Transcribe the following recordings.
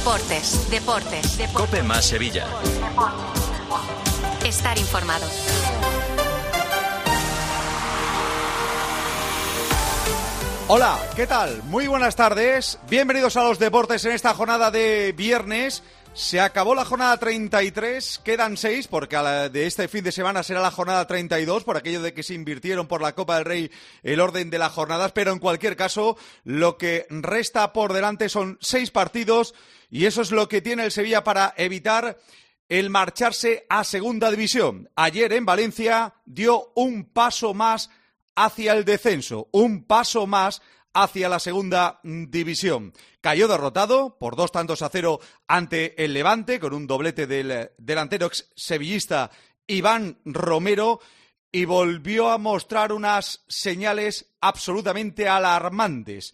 Deportes. COPE más Sevilla. Estar informado. Hola, ¿qué tal? Muy buenas tardes. Bienvenidos a los deportes en esta jornada de viernes. Se acabó la jornada 33, quedan 6 porque de este fin de semana será la jornada 32 por aquello de que se invirtieron por la Copa del Rey el orden de las jornadas, pero en cualquier caso lo que resta por delante son 6 partidos y eso es lo que tiene el Sevilla para evitar el marcharse a segunda división. Ayer en Valencia dio un paso más hacia el descenso, un paso más hacia la segunda división. Cayó derrotado por 2-0 ante el Levante, con un doblete del delantero ex-sevillista Iván Romero, y volvió a mostrar unas señales absolutamente alarmantes.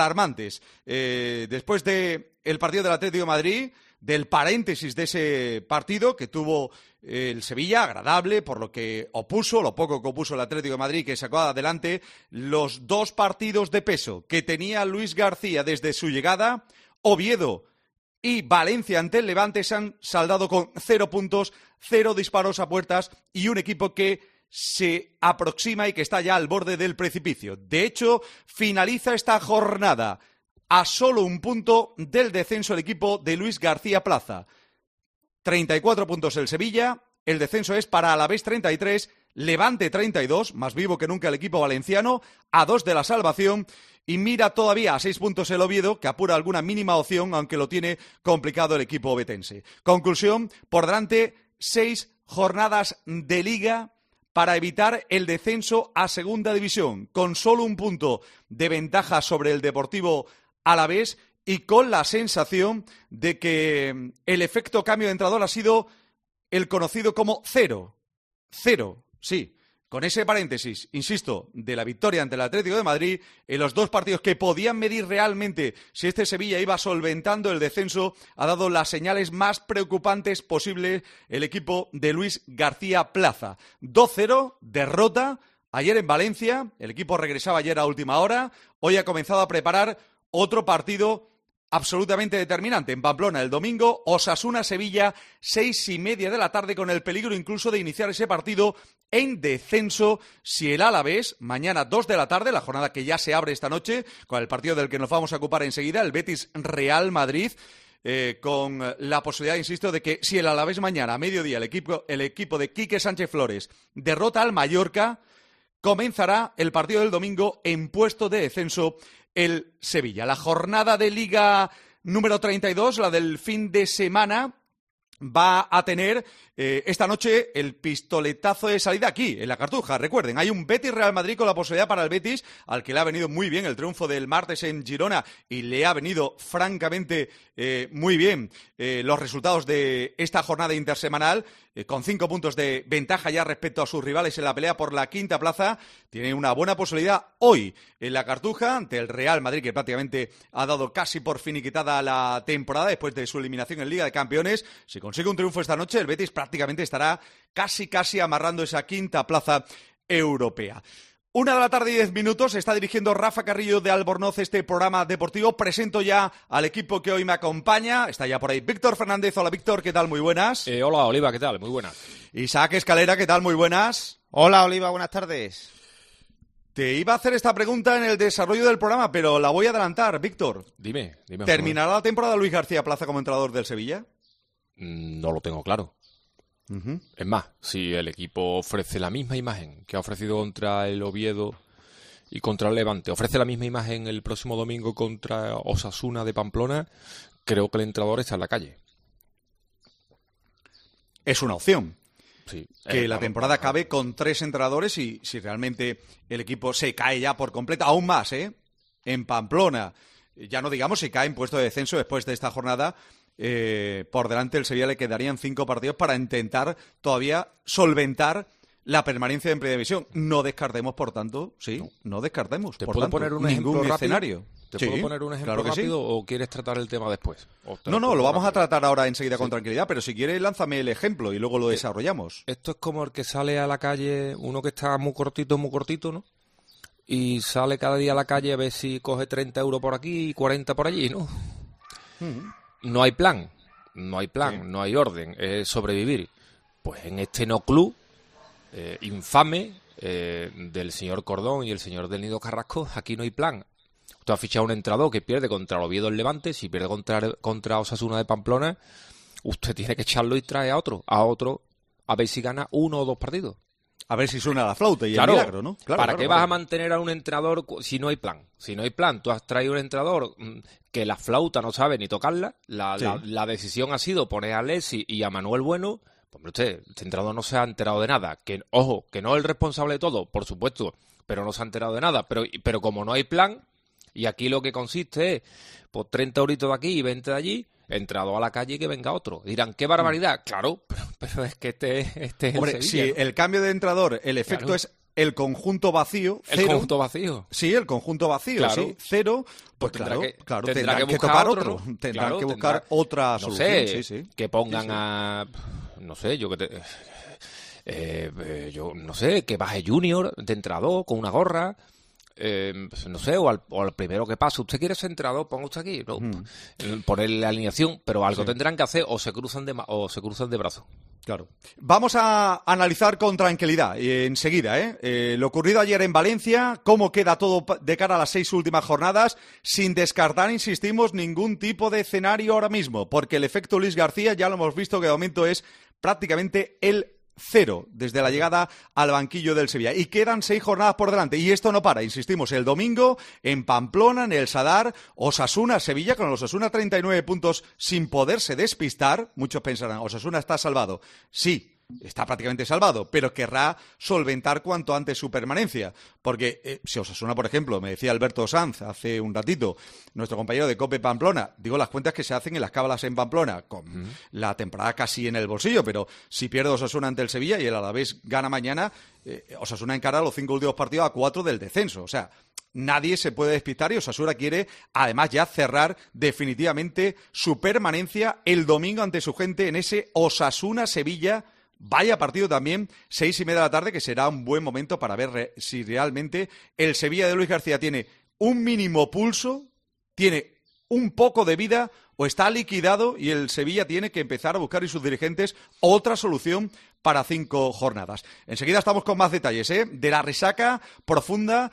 Después del partido del Atlético de Madrid, del paréntesis de ese partido que tuvo el Sevilla, agradable por lo poco que opuso el Atlético de Madrid, que sacó adelante los 2 partidos de peso que tenía Luis García desde su llegada. Oviedo y Valencia ante el Levante se han saldado con 0 puntos, 0 disparos a puertas y un equipo que se aproxima y que está ya al borde del precipicio. De hecho, finaliza esta jornada a solo un punto del descenso el equipo de Luis García Plaza. 34 puntos el Sevilla, el descenso es para Alavés 33, Levante 32, más vivo que nunca el equipo valenciano, a 2 de la salvación, y mira todavía a 6 puntos el Oviedo, que apura alguna mínima opción, aunque lo tiene complicado el equipo ovetense. Conclusión, por delante 6 jornadas de Liga para evitar el descenso a segunda división, con solo un punto de ventaja sobre el Deportivo Alavés y con la sensación de que el efecto cambio de entrenador ha sido el conocido como cero, sí, con ese paréntesis, insisto, de la victoria ante el Atlético de Madrid en los 2 partidos que podían medir realmente si este Sevilla iba solventando el descenso, ha dado las señales más preocupantes posibles el equipo de Luis García Plaza. 2-0, derrota ayer en Valencia, el equipo regresaba ayer a última hora, hoy ha comenzado a preparar otro partido absolutamente determinante. En Pamplona, el domingo, Osasuna-Sevilla, 6:30 de la tarde, con el peligro incluso de iniciar ese partido en descenso si el Alavés, mañana 2 de la tarde, la jornada que ya se abre esta noche, con el partido del que nos vamos a ocupar enseguida, el Betis-Real Madrid, con la posibilidad, insisto, de que si el Alavés mañana, a mediodía, el equipo de Quique Sánchez Flores derrota al Mallorca, comenzará el partido del domingo en puesto de descenso el Sevilla. La jornada de Liga número 32, la del fin de semana, va a tener esta noche el pistoletazo de salida aquí, en la Cartuja. Recuerden, hay un Betis-Real Madrid con la posibilidad para el Betis, al que le ha venido muy bien el triunfo del martes en Girona y le ha venido francamente muy bien los resultados de esta jornada intersemanal, con 5 puntos de ventaja ya respecto a sus rivales en la pelea por la quinta plaza. Tiene una buena posibilidad hoy en la Cartuja ante el Real Madrid, que prácticamente ha dado casi por finiquitada la temporada después de su eliminación en Liga de Campeones. Si consigue un triunfo esta noche, el Betis prácticamente estará casi amarrando esa quinta plaza europea. 1:10 se está dirigiendo Rafa Carrillo de Albornoz este programa deportivo. Presento ya al equipo que hoy me acompaña. Está ya por ahí Víctor Fernández. Hola Víctor, ¿qué tal? Muy buenas. Hola Oliva, ¿qué tal? Muy buenas. Isaac Escalera, ¿qué tal? Muy buenas. Hola Oliva, buenas tardes. Te iba a hacer esta pregunta en el desarrollo del programa, pero la voy a adelantar, Víctor. Dime. ¿Terminará la temporada Luis García Plaza como entrenador del Sevilla? No lo tengo claro. Uh-huh. Es más, si el equipo ofrece la misma imagen que ha ofrecido contra el Oviedo y contra el Levante, ofrece la misma imagen el próximo domingo contra Osasuna de Pamplona, creo que el entrenador está en la calle. Es una opción. Sí, que la temporada acabe con 3 entrenadores y si realmente el equipo se cae ya por completo, aún más, en Pamplona, ya no digamos si cae en puesto de descenso después de esta jornada, por delante el Sevilla le quedarían 5 partidos para intentar todavía solventar la permanencia en Primera División. No descartemos, por tanto, no descartemos. ¿Te por puedo tanto, poner un ningún ejemplo escenario. rápido? ¿Te puedo poner un ejemplo claro que rápido sí. o quieres tratar el tema después? No, lo vamos a tratar ahora enseguida con tranquilidad, pero si quieres lánzame el ejemplo y luego lo desarrollamos. Esto es como el que sale a la calle, uno que está muy cortito, ¿no? Y sale cada día a la calle a ver si coge 30 euros por aquí y 40 por allí, ¿no? no hay plan, Sí. no hay orden, es sobrevivir. Pues en este no club infame del señor Cordón y el señor del Nido Carrasco, aquí no hay plan. Usted ha fichado un entrenador que pierde contra el Oviedo el Levante, si pierde contra Osasuna de Pamplona, usted tiene que echarlo y traer a otro, a ver si gana 1 o 2 partidos. A ver si suena la flauta y Claro, el milagro, ¿no? Claro, ¿para claro, qué claro. vas a mantener a un entrenador si no hay plan? Si no hay plan, tú has traído un entrenador que la flauta no sabe ni tocarla, Sí. la decisión ha sido poner a Alessi y a Manuel Bueno. Pues hombre, este entrenador no se ha enterado de nada. Ojo, que no es el responsable de todo, por supuesto, pero no se ha enterado de nada. Pero como no hay plan, y aquí lo que consiste es pues 30 euritos de aquí y 20 de allí, entrado a la calle y que venga otro. Dirán, qué barbaridad. Claro, pero es que este es Hombre, el si Sevilla, ¿no? el cambio de entrenador, el efecto Claro. es el conjunto vacío, El cero. conjunto vacío. Sí, el conjunto vacío, Claro. sí, cero. Pues Tendrá claro, que tendrán que buscar tocar otro, otro. ¿no? Tendrán Claro, que buscar otra no solución. sé, Sí, sí. que pongan Sí, sí. a... No sé, yo no sé, que baje Junior de entrenador con una gorra, pues no sé, o al primero que pase. ¿Usted quiere ser entrenador? Ponga usted aquí, ¿no? Ponerle la alineación, pero algo Sí. tendrán que hacer o se cruzan de brazos. Claro. Vamos a analizar con tranquilidad enseguida, lo ocurrido ayer en Valencia, cómo queda todo de cara a las 6 últimas jornadas, sin descartar, insistimos, ningún tipo de escenario ahora mismo, porque el efecto Luis García ya lo hemos visto que de momento es prácticamente el cero desde la llegada al banquillo del Sevilla. Y quedan 6 jornadas por delante. Y esto no para, insistimos, el domingo en Pamplona, en el Sadar, Osasuna, Sevilla, con el Osasuna 39 puntos sin poderse despistar. Muchos pensarán, Osasuna está salvado. Sí, está prácticamente salvado, pero querrá solventar cuanto antes su permanencia. Porque si Osasuna, por ejemplo, me decía Alberto Sanz hace un ratito, nuestro compañero de COPE Pamplona, digo las cuentas que se hacen en las cábalas en Pamplona, con la temporada casi en el bolsillo, pero si pierde Osasuna ante el Sevilla y el Alavés gana mañana, Osasuna encara los 5 últimos partidos a 4 del descenso. O sea, nadie se puede despistar y Osasuna quiere, además, ya cerrar definitivamente su permanencia el domingo ante su gente en ese Osasuna-Sevilla. Vaya partido también, 6:30 de la tarde, que será un buen momento para ver si realmente el Sevilla de Luis García tiene un mínimo pulso, tiene un poco de vida o está liquidado y el Sevilla tiene que empezar a buscar y sus dirigentes otra solución para 5 jornadas. Enseguida estamos con más detalles de la resaca profunda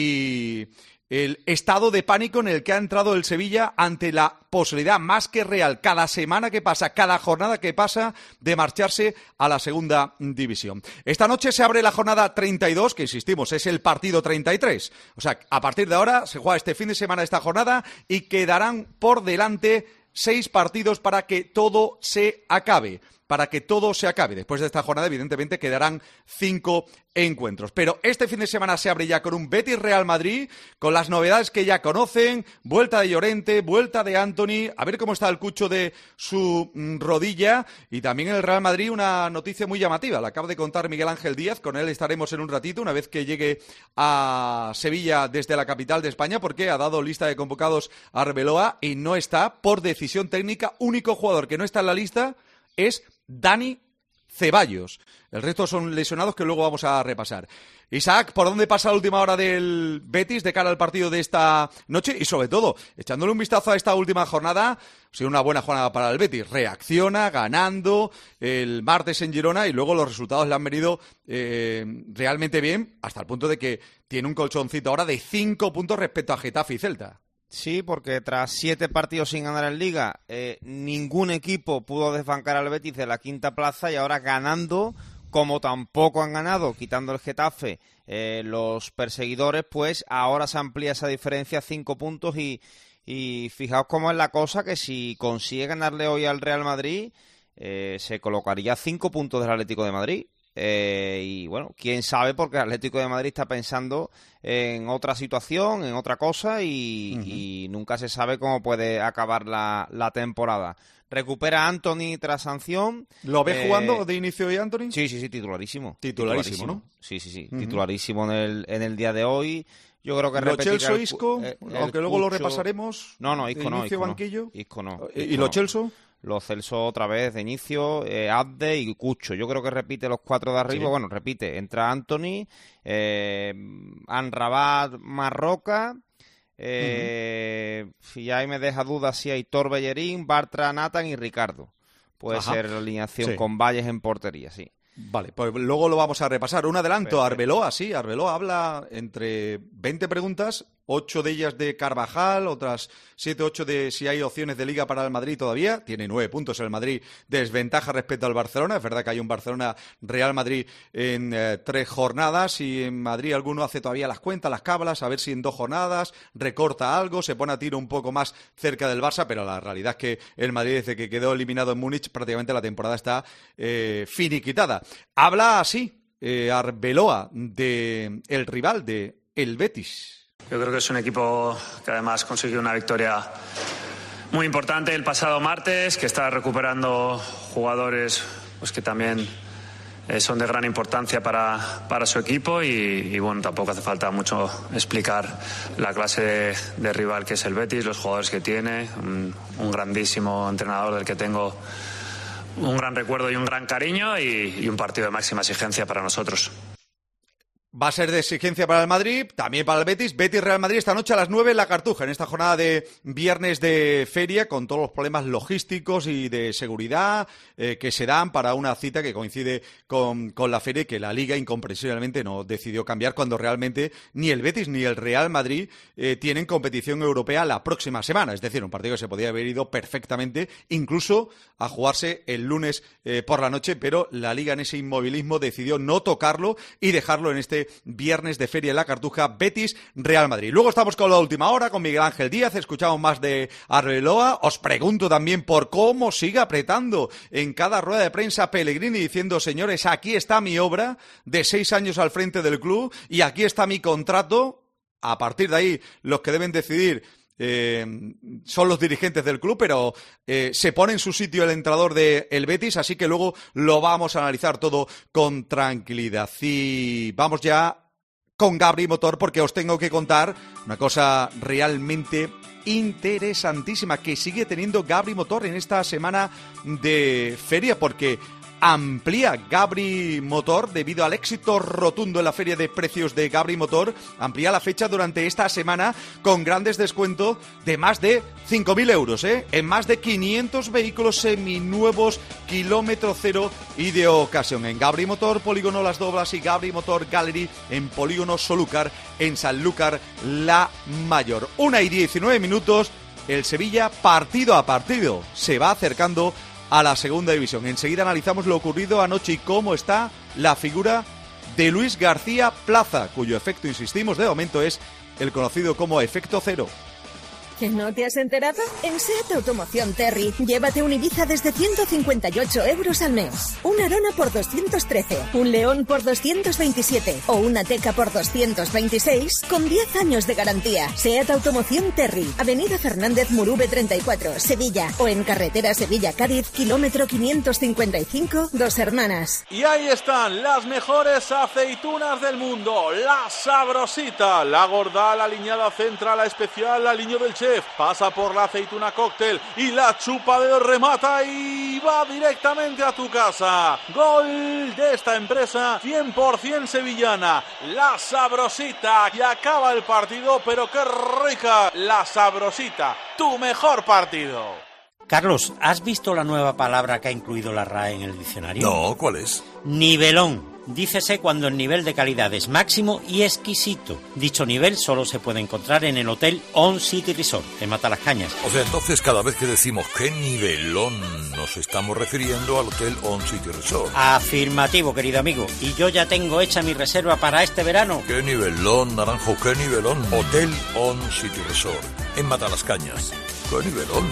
y el estado de pánico en el que ha entrado el Sevilla ante la posibilidad más que real cada semana que pasa, cada jornada que pasa, de marcharse a la segunda división. Esta noche se abre la jornada 32, que insistimos, es el partido 33. O sea, a partir de ahora se juega este fin de semana esta jornada y quedarán por delante 6 partidos para que todo se acabe. Después de esta jornada, evidentemente, quedarán 5 encuentros. Pero este fin de semana se abre ya con un Betis-Real Madrid, con las novedades que ya conocen, vuelta de Llorente, vuelta de Antony, a ver cómo está el cucho de su rodilla, y también en el Real Madrid una noticia muy llamativa, la acaba de contar Miguel Ángel Díaz, con él estaremos en un ratito, una vez que llegue a Sevilla desde la capital de España, porque ha dado lista de convocados a Arbeloa y no está por decisión técnica. Único jugador que no está en la lista es Dani Ceballos. El resto son lesionados que luego vamos a repasar. Isaac, ¿por dónde pasa la última hora del Betis de cara al partido de esta noche? Y sobre todo, echándole un vistazo a esta última jornada, ha sido una buena jornada para el Betis. Reacciona, ganando el martes en Girona y luego los resultados le han venido realmente bien, hasta el punto de que tiene un colchoncito ahora de 5 puntos respecto a Getafe y Celta. Sí, porque tras 7 partidos sin ganar en Liga, ningún equipo pudo desbancar al Betis de la 5ª plaza y ahora ganando, como tampoco han ganado, quitando el Getafe, los perseguidores, pues ahora se amplía esa diferencia a 5 puntos y fijaos cómo es la cosa, que si consigue ganarle hoy al Real Madrid, se colocaría a 5 puntos del Atlético de Madrid. Y bueno, quién sabe, porque el Atlético de Madrid está pensando en otra situación, en otra cosa y nunca se sabe cómo puede acabar la temporada. Recupera a Antony tras sanción. ¿Lo ves jugando de inicio hoy, Antony? Sí, titularísimo. Titularísimo, ¿no? Sí, titularísimo en el día de hoy. Yo creo que ¿Lo Celso, Isco? Aunque luego lo repasaremos. No, Isco no. Inicio banquillo. Isco no. ¿Y lo Celso? Lo Celso otra vez de inicio, Abde y Cucho. Yo creo que repite los 4 de arriba. Sí. Bueno, repite. Entra Antony, Anrabat, Marroca, Si ahí me deja dudas si hay Tor Bellerín, Bartra, Nathan y Ricardo. Puede ser la alineación con Valles en portería, sí. Vale, pues luego lo vamos a repasar. Un adelanto, Arbeloa, sí, Arbeloa habla entre 20 preguntas, 8 de ellas de Carvajal, otras 7, 8 de si hay opciones de Liga para el Madrid todavía. Tiene 9 puntos el Madrid, desventaja respecto al Barcelona. Es verdad que hay un Barcelona-Real Madrid en 3 jornadas y en Madrid alguno hace todavía las cuentas, las cábalas, a ver si en 2 jornadas recorta algo, se pone a tiro un poco más cerca del Barça, pero la realidad es que el Madrid, desde que quedó eliminado en Múnich, prácticamente la temporada está finiquitada. Habla así Arbeloa de el rival de el Betis. Yo creo que es un equipo que además consiguió una victoria muy importante el pasado martes, que está recuperando jugadores pues que también son de gran importancia para su equipo y bueno, tampoco hace falta mucho explicar la clase de rival que es el Betis, los jugadores que tiene, un grandísimo entrenador del que tengo un gran recuerdo y un gran cariño y un partido de máxima exigencia para nosotros. Va a ser de exigencia para el Madrid, también para el Betis. Betis-Real Madrid esta noche a las 9 en la Cartuja, en esta jornada de viernes de feria, con todos los problemas logísticos y de seguridad que se dan para una cita que coincide con la feria y que la Liga incomprensiblemente no decidió cambiar cuando realmente ni el Betis ni el Real Madrid tienen competición europea la próxima semana. Es decir, un partido que se podía haber ido perfectamente, incluso a jugarse el lunes por la noche, pero la Liga en ese inmovilismo decidió no tocarlo y dejarlo en este viernes de feria en la Cartuja, Betis-Real Madrid. Luego estamos con la última hora, con Miguel Ángel Díaz, escuchamos más de Arbeloa. Os pregunto también por cómo sigue apretando en cada rueda de prensa Pellegrini diciendo, señores, aquí está mi obra de 6 años al frente del club y aquí está mi contrato. A partir de ahí, los que deben decidir son los dirigentes del club, pero se pone en su sitio el entrenador del Betis, así que luego lo vamos a analizar todo con tranquilidad. Y vamos ya con Gabri Motor, porque os tengo que contar una cosa realmente interesantísima que sigue teniendo Gabri Motor en esta semana de feria, porque amplía Gabri Motor, debido al éxito rotundo en la feria de precios de Gabri Motor, amplía la fecha durante esta semana con grandes descuentos de más de 5.000 euros, en más de 500 vehículos seminuevos, kilómetro cero y de ocasión. En Gabri Motor, Polígono Las Doblas, y Gabri Motor Gallery en Polígono Solúcar, en Sanlúcar la Mayor. 1:19, el Sevilla partido a partido se va acercando a la segunda división. Enseguida analizamos lo ocurrido anoche y cómo está la figura de Luis García Plaza, cuyo efecto, insistimos, de momento es el conocido como efecto cero. ¿Que no te has enterado? En SEAT Automoción Terry, llévate un Ibiza desde 158 euros al mes, un Arona por 213, un León por 227 o una Teca por 226 con 10 años de garantía. SEAT Automoción Terry, Avenida Fernández Murube 34, Sevilla, o en carretera Sevilla-Cádiz, kilómetro 555, Dos Hermanas. Y ahí están las mejores aceitunas del mundo, la Sabrosita, la gorda, la aliñada central, la especial, la aliño del chef. Pasa por la aceituna cóctel y la chupa de remata y va directamente a tu casa. Gol de esta empresa 100% sevillana, la Sabrosita. Y acaba el partido, pero qué rica la Sabrosita, tu mejor partido. Carlos, ¿has visto la nueva palabra que ha incluido la RAE en el diccionario? No, ¿cuál es? Nivelón. Dícese cuando el nivel de calidad es máximo y exquisito. Dicho nivel solo se puede encontrar en el Hotel On City Resort, en Matalascañas. O sea, entonces cada vez que decimos qué nivelón, nos estamos refiriendo al Hotel On City Resort. Afirmativo, querido amigo. Y yo ya tengo hecha mi reserva para este verano. ¡Qué nivelón, Naranjo, qué nivelón! Hotel On City Resort, en Matalascañas. ¡Qué nivelón!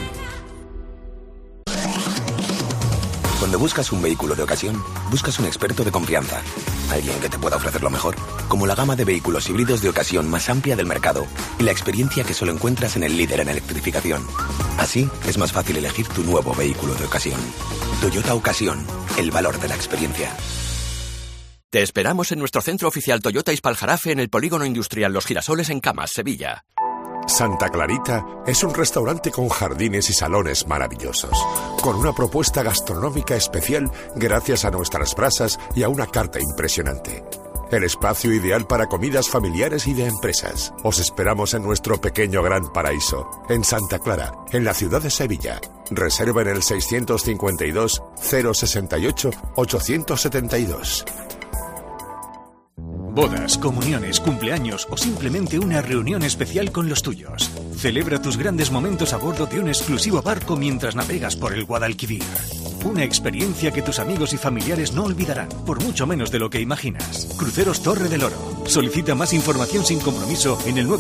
Cuando buscas un vehículo de ocasión, buscas un experto de confianza. Alguien que te pueda ofrecer lo mejor, como la gama de vehículos híbridos de ocasión más amplia del mercado y la experiencia que solo encuentras en el líder en electrificación. Así, es más fácil elegir tu nuevo vehículo de ocasión. Toyota Ocasión, el valor de la experiencia. Te esperamos en nuestro centro oficial Toyota Ispaljarafe en el Polígono Industrial Los Girasoles en Camas, Sevilla. Santa Clarita es un restaurante con jardines y salones maravillosos, con una propuesta gastronómica especial gracias a nuestras brasas y a una carta impresionante. el espacio ideal para comidas familiares y de empresas. Os esperamos en nuestro pequeño gran paraíso, en Santa Clara, en la ciudad de Sevilla. Reserva en el 652 068 872. Bodas, comuniones, cumpleaños o simplemente una reunión especial con los tuyos. Celebra tus grandes momentos a bordo de un exclusivo barco mientras navegas por el Guadalquivir. Una experiencia que tus amigos y familiares no olvidarán, por mucho menos de lo que imaginas. Cruceros Torre del Oro. Solicita más información sin compromiso en el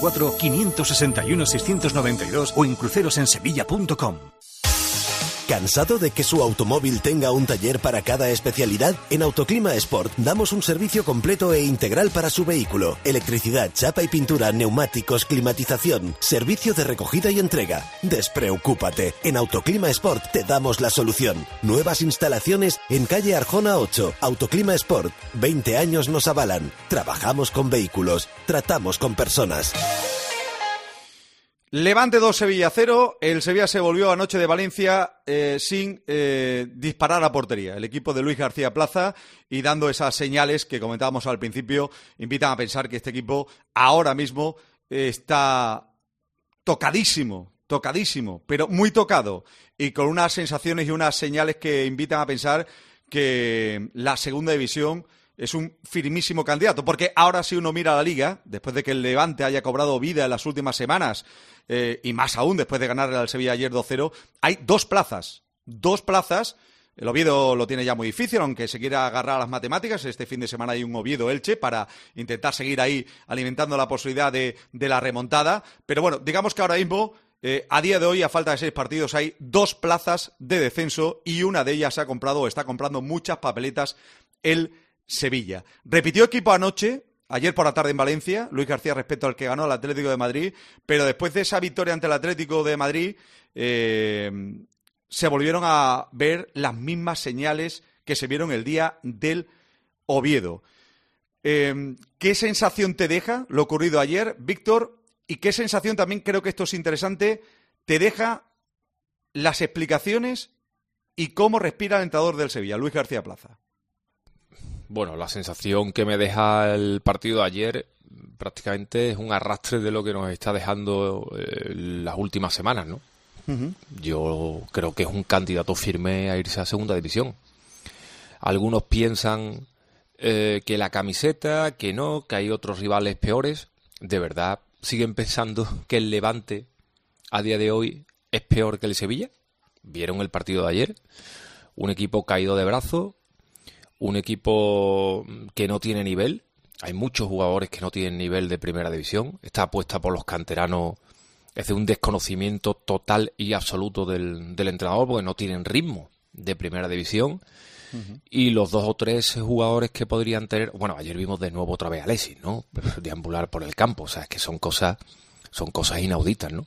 954-561-692 o en crucerosensevilla.com. ¿Cansado de que su automóvil tenga un taller para cada especialidad? En Autoclima Sport damos un servicio completo e integral para su vehículo. Electricidad, chapa y pintura, neumáticos, climatización, servicio de recogida y entrega. Despreocúpate, en Autoclima Sport te damos la solución. Nuevas instalaciones en calle Arjona 8. Autoclima Sport, 20 años nos avalan. Trabajamos con vehículos, tratamos con personas. Levante 2, Sevilla 0. El Sevilla se volvió anoche de Valencia sin disparar a portería. El equipo de Luis García Plaza, y dando esas señales que comentábamos al principio, invitan a pensar que este equipo ahora mismo está tocadísimo, pero muy tocado, y con unas sensaciones y unas señales que invitan a pensar que la segunda división es un firmísimo candidato, porque ahora si uno mira la Liga, después de que el Levante haya cobrado vida en las últimas semanas, y más aún después de ganarle al Sevilla ayer 2-0, hay dos plazas. El Oviedo lo tiene ya muy difícil, aunque se quiera agarrar a las matemáticas. Este fin de semana hay un Oviedo-Elche para intentar seguir ahí alimentando la posibilidad de la remontada. Pero bueno, digamos que ahora mismo, a día de hoy, a falta de 6 partidos, hay 2 plazas de descenso, y una de ellas está comprando muchas papeletas el Sevilla. Repitió equipo anoche, ayer por la tarde en Valencia, Luis García, respecto al que ganó el Atlético de Madrid, pero después de esa victoria ante el Atlético de Madrid se volvieron a ver las mismas señales que se vieron el día del Oviedo. ¿Qué sensación te deja lo ocurrido ayer, Víctor? Y qué sensación, también creo que esto es interesante, te deja las explicaciones y cómo respira el entrenador del Sevilla, Luis García Plaza. Bueno, la sensación que me deja el partido de ayer prácticamente es un arrastre de lo que nos está dejando las últimas semanas, ¿no? Uh-huh. Yo creo que es un candidato firme a irse a segunda división. Algunos piensan que la camiseta, que no, que hay otros rivales peores. ¿De verdad siguen pensando que el Levante a día de hoy es peor que el Sevilla? ¿Vieron el partido de ayer? Un equipo caído de brazo, un equipo que no tiene nivel. Hay muchos jugadores que no tienen nivel de primera división. Esta apuesta por los canteranos es de un desconocimiento total y absoluto del entrenador, porque no tienen ritmo de primera división. Uh-huh. Y los 2 o 3 jugadores que podrían tener... Bueno, ayer vimos de nuevo otra vez a Alexis, ¿no? Deambular por el campo. O sea, es que son cosas inauditas, ¿no?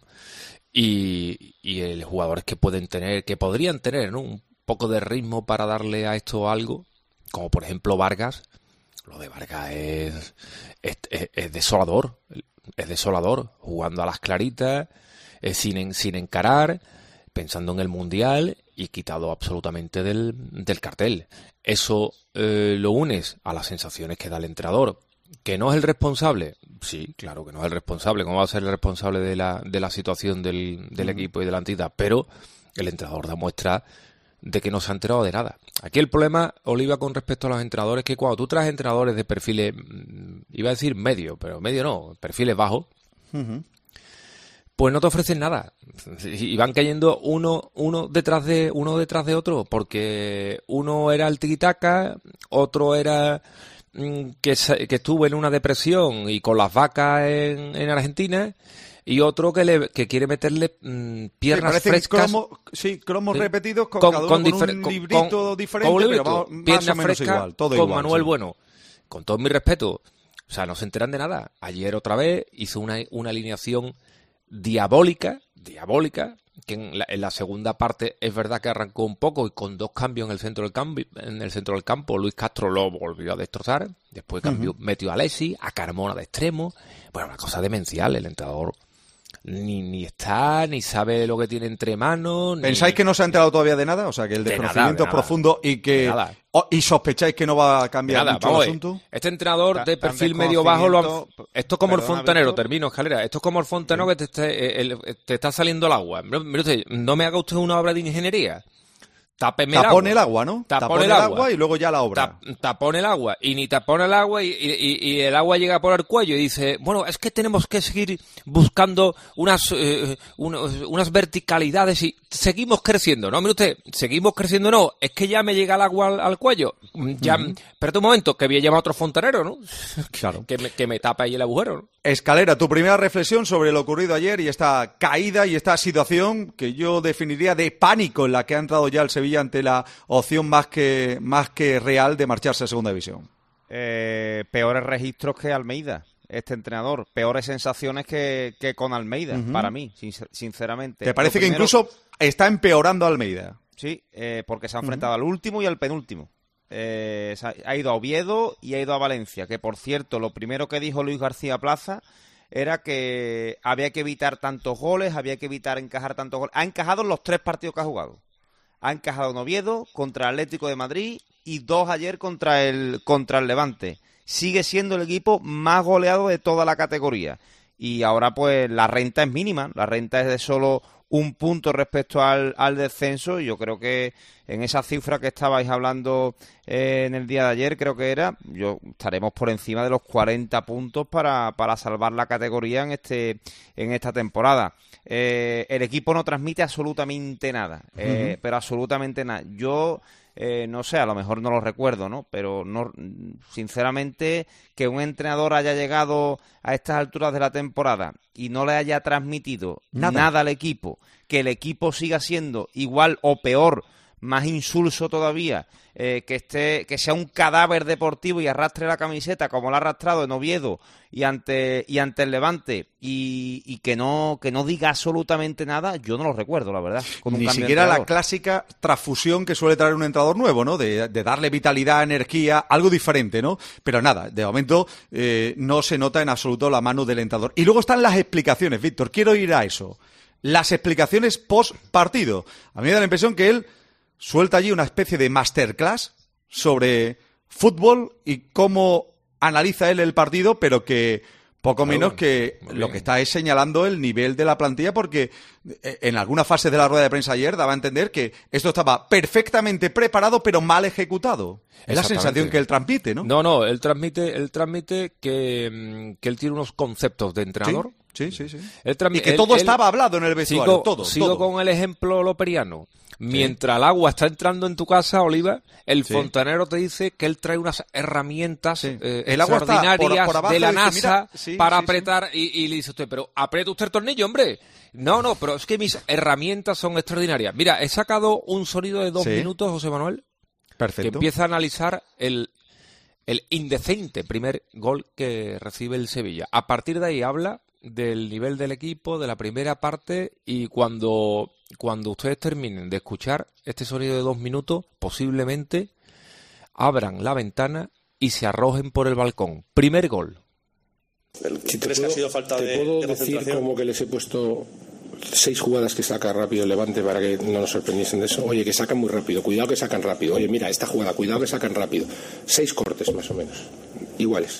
Y el jugadores que podrían tener, ¿no? Un poco de ritmo para darle a esto algo, como por ejemplo Vargas. Lo de Vargas es desolador. Es desolador, jugando a las claritas, sin encarar, pensando en el Mundial y quitado absolutamente del cartel. Eso lo unes a las sensaciones que da el entrenador. ¿Que no es el responsable? Sí, claro que no es el responsable. ¿Cómo va a ser el responsable de la situación del equipo y de la entidad? Pero el entrenador da muestra de que no se ha enterado de nada. Aquí el problema, Oliva, con respecto a los entrenadores, que cuando tú traes entrenadores de perfiles, iba a decir medio, pero medio no, perfiles bajos, uh-huh, pues no te ofrecen nada. Y van cayendo uno detrás de otro, porque uno era el tiki-taka, otro era que estuvo en una depresión y con las vacas en Argentina, y otro que quiere meterle piernas frescas. Cromos repetidos con cada uno con un librito diferente, pero más o menos igual. Todo con igual, Manuel sí. Bueno. Con todo mi respeto, o sea, no se enteran de nada. Ayer otra vez hizo una alineación diabólica, que en la segunda parte es verdad que arrancó un poco y con 2 cambios en el centro del campo. Luis Castro lo volvió a destrozar. Después metió a Alexis, a Carmona de extremo. Bueno, una cosa demencial. El entrenador ni está, ni sabe lo que tiene entre manos. ¿Pensáis que no se ha enterado todavía de nada? O sea, que el desconocimiento es profundo y que y sospecháis que no va a cambiar mucho el asunto. Este entrenador de perfil medio bajo esto es como el fontanero, termino, Escalera. Esto es como el fontanero que te está saliendo el agua. Mire usted, no me haga usted una obra de ingeniería. Tapón el agua, ¿no? Tapón el agua y luego ya la obra. Tapón el agua. Y ni tapón el agua y el agua llega por el cuello y dice, bueno, es que tenemos que seguir buscando unas verticalidades y seguimos creciendo. No, mire usted, seguimos creciendo no. Es que ya me llega el agua al cuello. Ya, espérate un momento, que voy a llamar a otro fontanero, ¿no? Claro. que me tapa ahí el agujero, ¿no? Escalera, tu primera reflexión sobre lo ocurrido ayer y esta caída y esta situación que yo definiría de pánico en la que ha entrado ya el Sevilla ante la opción más que real de marcharse a segunda división. Peores registros que Almeida, este entrenador. Peores sensaciones que con Almeida, para mí, sinceramente. ¿Te parece que incluso está empeorando Almeida? Sí, porque se ha enfrentado al último y al penúltimo. Ha ido a Oviedo y ha ido a Valencia, que por cierto, lo primero que dijo Luis García Plaza era que había que evitar tantos goles, había que evitar encajar tantos goles. Ha encajado en los 3 partidos que ha jugado. Ha encajado en Oviedo, contra el Atlético de Madrid y 2 ayer contra el Levante. Sigue siendo el equipo más goleado de toda la categoría. Y ahora pues la renta es mínima, la renta es de solo 1 punto respecto al descenso, y yo creo que en esa cifra que estabais hablando en el día de ayer, creo que estaremos por encima de los 40 puntos para salvar la categoría en esta temporada. El equipo no transmite absolutamente nada, pero absolutamente nada. Yo no sé, a lo mejor no lo recuerdo, ¿no? Pero no, sinceramente, que un entrenador haya llegado a estas alturas de la temporada y no le haya transmitido nada al equipo, que el equipo siga siendo igual o peor, más insulso todavía, que sea un cadáver deportivo y arrastre la camiseta como lo ha arrastrado en Oviedo y ante el Levante, y que no diga absolutamente nada, yo no lo recuerdo, la verdad. Ni siquiera la clásica transfusión que suele traer un entrenador nuevo, ¿no? De darle vitalidad, energía, algo diferente, ¿no? Pero nada, de momento no se nota en absoluto la mano del entrenador. Y luego están las explicaciones, Víctor, quiero ir a eso. Las explicaciones post partido. A mí me da la impresión que él suelta allí una especie de masterclass sobre fútbol y cómo analiza él el partido, pero que poco menos que lo que está es señalando el nivel de la plantilla, porque en alguna fase de la rueda de prensa ayer daba a entender que esto estaba perfectamente preparado pero mal ejecutado. Es la sensación que él transmite, ¿no? No, él transmite que él tiene unos conceptos de entrenador. Sí. Y que todo estaba hablado en el vestuario, Sigo con el ejemplo loperiano. Mientras el agua está entrando en tu casa, Oliva, el fontanero te dice que él trae unas herramientas el agua extraordinarias por abajo, de la dice, NASA mira, para apretar. Y le dice usted, pero aprieta usted el tornillo, hombre. No, pero es que mis herramientas son extraordinarias. Mira, he sacado un sonido de 2 minutos, José Manuel, perfecto, que empieza a analizar el indecente primer gol que recibe el Sevilla. A partir de ahí habla del nivel del equipo, de la primera parte, y cuando ustedes terminen de escuchar este sonido de 2 minutos, posiblemente abran la ventana y se arrojen por el balcón. Primer gol. Si crees que ha sido falta de concentración, decir como que les he puesto 6 jugadas que saca rápido el Levante para que no nos sorprendiesen de eso. Oye, que sacan muy rápido, cuidado que sacan rápido. Oye, mira, esta jugada, cuidado que sacan rápido. 6 cortes más o menos, iguales.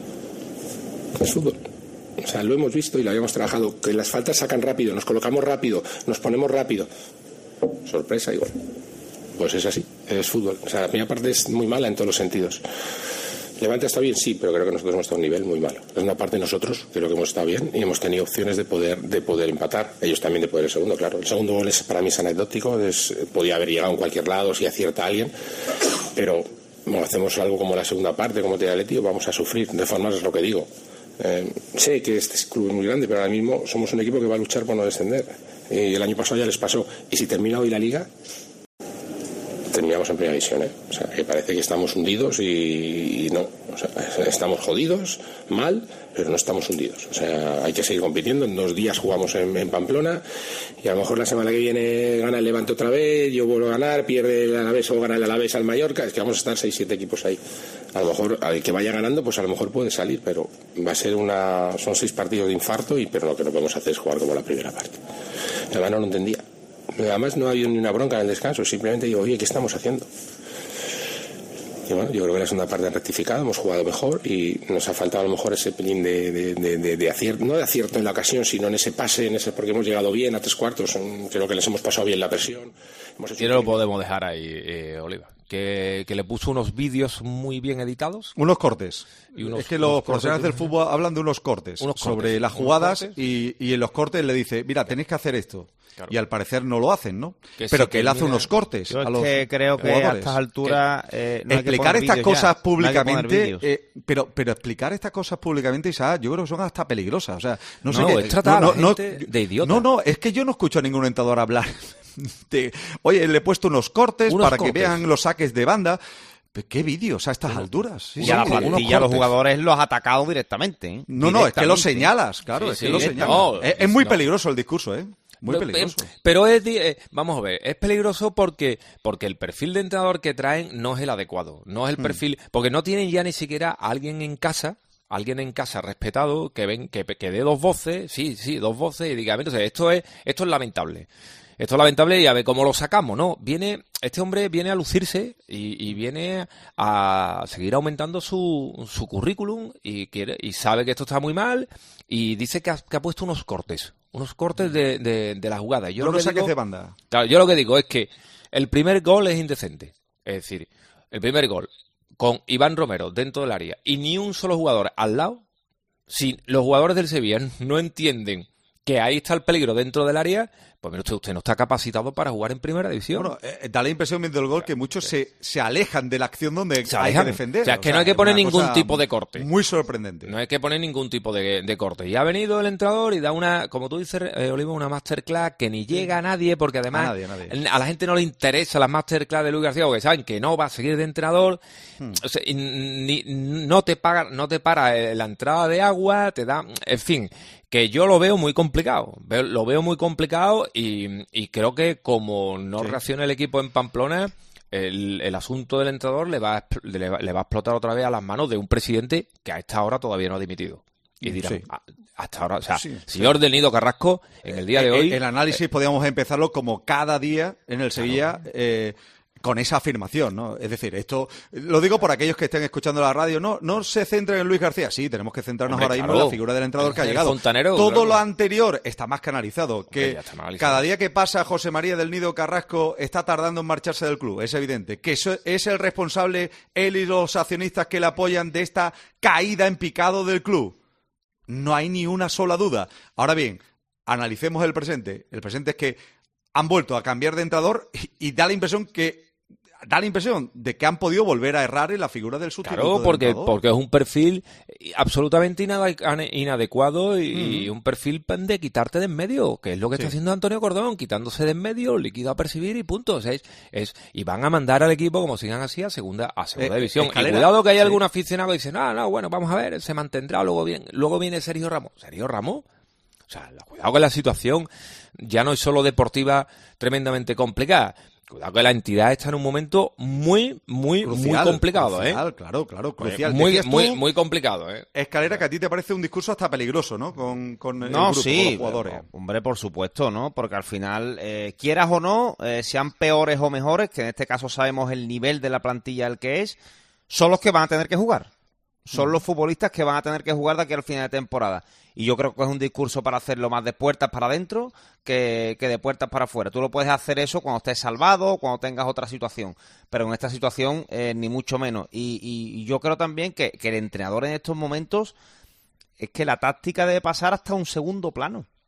Es fútbol. O sea, lo hemos visto y lo habíamos trabajado, que las faltas sacan rápido, nos colocamos rápido, nos ponemos rápido. Sorpresa igual. Pues es así, es fútbol. O sea, la primera parte es muy mala en todos los sentidos. Levante está bien, sí, pero creo que nosotros hemos estado a un nivel muy malo. Es una parte de nosotros, creo que hemos estado bien y hemos tenido opciones de poder empatar. Ellos también de poder el segundo, claro. El segundo gol para mí es anecdótico, podía haber llegado en cualquier lado si acierta a alguien, pero hacemos algo como la segunda parte, como te da el tío, vamos a sufrir. De formas es lo que digo. Sé que este club es muy grande, pero ahora mismo somos un equipo que va a luchar por no descender. Y el año pasado ya les pasó. Y si termina hoy la Liga, terminamos en primera división, ¿eh? O sea, que parece que estamos hundidos y no. O sea, estamos jodidos, mal, pero no estamos hundidos. O sea, hay que seguir compitiendo. En 2 días jugamos en Pamplona y a lo mejor la semana que viene gana el Levante otra vez, yo vuelvo a ganar, pierde el Alavés o gana el Alavés al Mallorca. Es que vamos a estar 6-7 equipos ahí. A lo mejor al que vaya ganando, pues a lo mejor puede salir, pero va a ser son 6 partidos de infarto, pero lo que no podemos hacer es jugar como la primera parte. Además no lo entendía. Además no ha habido ni una bronca en el descanso, simplemente digo, oye, ¿qué estamos haciendo? Y bueno, yo creo que la segunda parte han rectificado, hemos jugado mejor y nos ha faltado a lo mejor ese pelín de acierto, no de acierto en la ocasión, sino en ese pase, porque hemos llegado bien a 3/4, creo que les hemos pasado bien la presión. ¿Quién lo podemos dejar ahí, Oliva? Que le puso unos vídeos muy bien editados. Unos cortes. Es que los profesionales del fútbol hablan de unos cortes sobre las jugadas y en los cortes le dice, mira, tenéis que hacer esto. Claro. Y al parecer no lo hacen, ¿no? Pero que él hace unos cortes. Yo creo que a estas alturas no explicar estas cosas públicamente, pero explicar estas cosas públicamente, Isaac, yo creo que son hasta peligrosas. O sea, no sé qué. Es tratar a la gente de idiota. No, es que yo no escucho a ningún entrenador hablar oye, le he puesto unos cortes para que vean los saques de banda. ¿Qué vídeos a estas alturas? Sí, y a la plantilla, a los jugadores los ha atacado directamente. No, es que lo señalas, claro, es que lo señalas. No, es muy peligroso el discurso, ¿eh? Muy peligroso. Pero vamos a ver, es peligroso porque el perfil de entrenador que traen no es el adecuado. No es el perfil, porque no tienen ya ni siquiera a alguien en casa respetado que dé 2 voces, sí, 2 voces y diga, entonces esto es lamentable. Esto es lamentable y a ver cómo lo sacamos, ¿no? Este hombre viene a lucirse y viene a seguir aumentando su currículum y sabe que esto está muy mal y dice que ha puesto unos cortes de la jugada. No lo saques de banda. Claro, yo lo que digo es que el primer gol es indecente. Es decir, el primer gol con Iván Romero dentro del área y ni un solo jugador al lado, si los jugadores del Sevilla no entienden que ahí está el peligro dentro del área, pues mire usted no está capacitado para jugar en primera división. Bueno, da la impresión viendo el gol que muchos se alejan de la acción donde hay que defender. O sea, es que no hay que poner ningún tipo de corte. Muy sorprendente. No hay que poner ningún tipo de corte. Y ha venido el entrenador y da una, como tú dices, Oliva, una masterclass que ni llega a nadie, porque además a la gente no le interesa las masterclass de Luis García, porque saben que no va a seguir de entrenador. O sea, no te para la entrada de agua, te da, en fin, que yo lo veo muy complicado. Lo veo muy complicado y creo que como no reaccione el equipo en Pamplona, el asunto del entrenador le va a explotar otra vez a las manos de un presidente que a esta hora todavía no ha dimitido. Y dirán, hasta ahora, o sea, señor del Nido Carrasco, en el día de hoy... El análisis podríamos empezarlo como cada día en el Sevilla... con esa afirmación, ¿no? Es decir, esto lo digo por aquellos que estén escuchando la radio, no se centren en Luis García, sí, tenemos que centrarnos ahora mismo en la figura del entrenador que ha llegado. Todo lo anterior está más canalizado, que cada día que pasa José María del Nido Carrasco está tardando en marcharse del club, es evidente, que eso es el responsable, él y los accionistas que le apoyan de esta caída en picado del club. No hay ni una sola duda. Ahora bien, analicemos el presente. El presente es que han vuelto a cambiar de entrenador y da la impresión de que han podido volver a errar en la figura del sustituto. Claro, porque es un perfil absolutamente inadecuado y un perfil de quitarte de en medio, que es lo que está haciendo Antonio Cordón, quitándose de en medio, líquido a percibir y punto. O sea, y van a mandar al equipo, como sigan así, a segunda división. Y cuidado que hay algún aficionado que dice, bueno, vamos a ver, se mantendrá, luego viene Sergio Ramos. ¿Sergio Ramos? O sea, cuidado que la situación ya no es solo deportiva tremendamente complicada. Cuidado que la entidad está en un momento muy complicado, crucial, Claro, crucial. Muy complicado, Escalera, que a ti te parece un discurso hasta peligroso, ¿no? Con el grupo, con los jugadores. Hombre, por supuesto, ¿no? Porque al final, quieras o no, sean peores o mejores, que en este caso sabemos el nivel de la plantilla el que es, son los que van a tener que jugar. Son los futbolistas que van a tener que jugar de aquí al final de temporada. Y yo creo que es un discurso para hacerlo más de puertas para adentro que de puertas para afuera. Tú lo puedes hacer eso cuando estés salvado, cuando tengas otra situación. Pero en esta situación, ni mucho menos. Y yo creo también que el entrenador en estos momentos es que la táctica debe pasar hasta un segundo plano.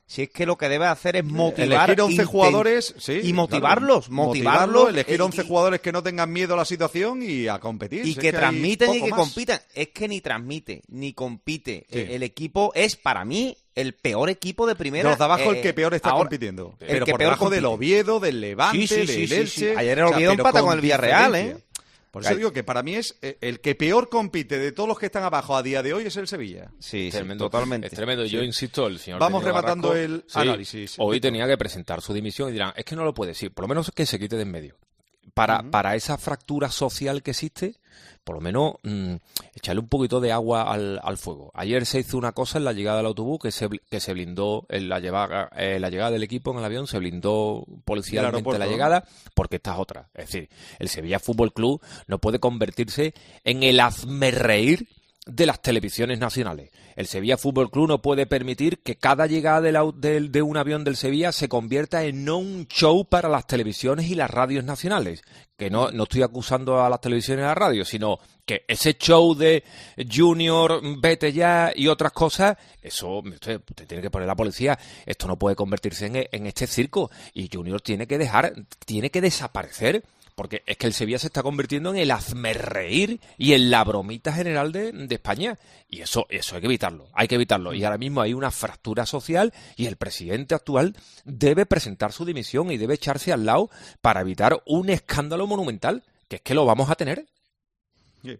Si es que lo que debe hacer es motivar... Elegir 11 jugadores, sí, y motivarlos, claro, motivarlos. Elegir 11 jugadores que no tengan miedo a la situación y a competir. Y que transmiten y que compitan. Es que ni transmite, ni compite. Sí. El equipo es, para mí, el peor equipo de primera. Los de abajo el que peor está compitiendo. Pero que por debajo del Oviedo, del Levante, del Elche... Ayer el Oviedo empata con el Villarreal, ¿eh? Por eso digo que para mí es el que peor compite de todos los que están abajo a día de hoy es el Sevilla. Sí, tremendo, totalmente. Es tremendo. Yo insisto, el señor... Vamos rematando el análisis. Hoy tenía que presentar su dimisión y dirán, es que no lo puede decir. Por lo menos que se quite de en medio. Para esa fractura social que existe, por lo menos echarle un poquito de agua al fuego. Ayer se hizo una cosa en la llegada del autobús que se blindó en la llegada del equipo en el avión, se blindó policialmente la llegada, porque esta es otra. Es decir, el Sevilla Fútbol Club no puede convertirse en el hazmerreír de las televisiones nacionales. El Sevilla Fútbol Club no puede permitir que cada llegada de un avión del Sevilla se convierta en no un show para las televisiones y las radios nacionales. Que no estoy acusando a las televisiones y a las radios, sino que ese show de Junior, vete ya y otras cosas, eso usted tiene que poner la policía. Esto no puede convertirse en este circo. Y Junior tiene que desaparecer. Porque es que el Sevilla se está convirtiendo en el hazmerreír y en la bromita general de España. Y eso hay que evitarlo. Y ahora mismo hay una fractura social y el presidente actual debe presentar su dimisión y debe echarse al lado para evitar un escándalo monumental, que es que lo vamos a tener. Sí.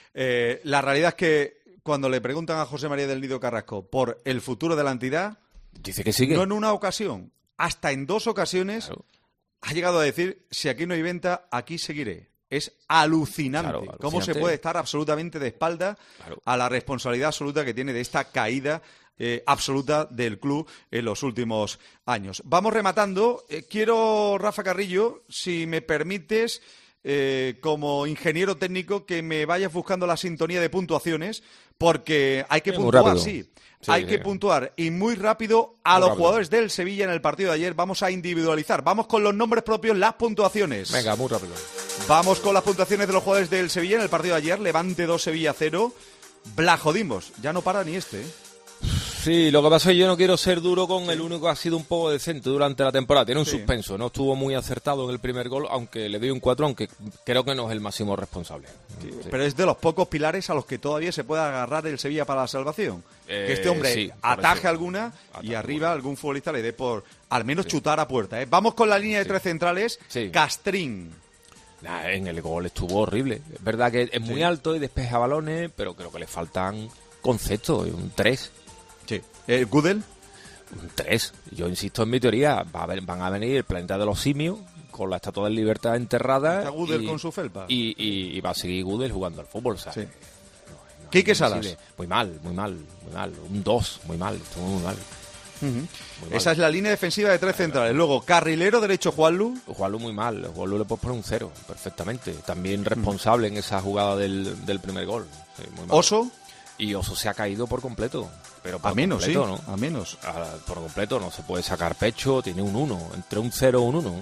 La realidad es que cuando le preguntan a José María del Nido Carrasco por el futuro de la entidad, dice que sigue. No en una ocasión, hasta en 2 ocasiones... Claro. Ha llegado a decir, si aquí no hay venta, aquí seguiré. Es alucinante cómo se puede estar absolutamente de espalda a la responsabilidad absoluta que tiene de esta caída absoluta del club en los últimos años. Vamos rematando. Quiero, Rafa Carrillo, si me permites, como ingeniero técnico, que me vayas buscando la sintonía de puntuaciones, porque hay que puntuar, sí. Hay que puntuar y muy rápido a los jugadores del Sevilla en el partido de ayer. Vamos a individualizar. Vamos con los nombres propios, las puntuaciones. Venga, muy rápido. Vamos con las puntuaciones de los jugadores del Sevilla en el partido de ayer. Levante 2, Sevilla 0. Blajodimos. Ya no para ni este, ¿eh? Sí, lo que pasa es que yo no quiero ser duro con el único que ha sido un poco decente durante la temporada. Tiene un suspenso, no estuvo muy acertado en el primer gol, aunque le doy un 4, aunque creo que no es el máximo responsable. Sí. Pero es de los pocos pilares a los que todavía se puede agarrar el Sevilla para la salvación. Que este hombre ataje alguna y arriba algún futbolista le dé por al menos chutar a puerta, ¿eh? Vamos con la línea de 3 centrales. Castrín. En el gol estuvo horrible. Es verdad que es muy alto y despeja balones, pero creo que le faltan conceptos. Un 3. Sí. ¿Gudel? Un 3. Yo insisto en mi teoría. Van a venir el planeta de los simios con la Estatua de Libertad enterrada. ¿Está Gudel con su felpa? Y va a seguir Gudel jugando al fútbol, ¿sabes? Sí. Quique Salas. Muy mal. Un 2. Muy mal. Estuvo muy mal. Esa es la línea defensiva de 3 centrales. Luego, carrilero derecho, Juanlu. Juanlu muy mal. Juanlu le puedes poner un 0 perfectamente. También responsable en esa jugada del primer gol. Sí, muy mal. Oso. Y Oso se ha caído por completo. Pero a menos, completo, sí. ¿no? A menos. Por completo no se puede sacar pecho. Tiene un 1. Entre un 0 o un 1.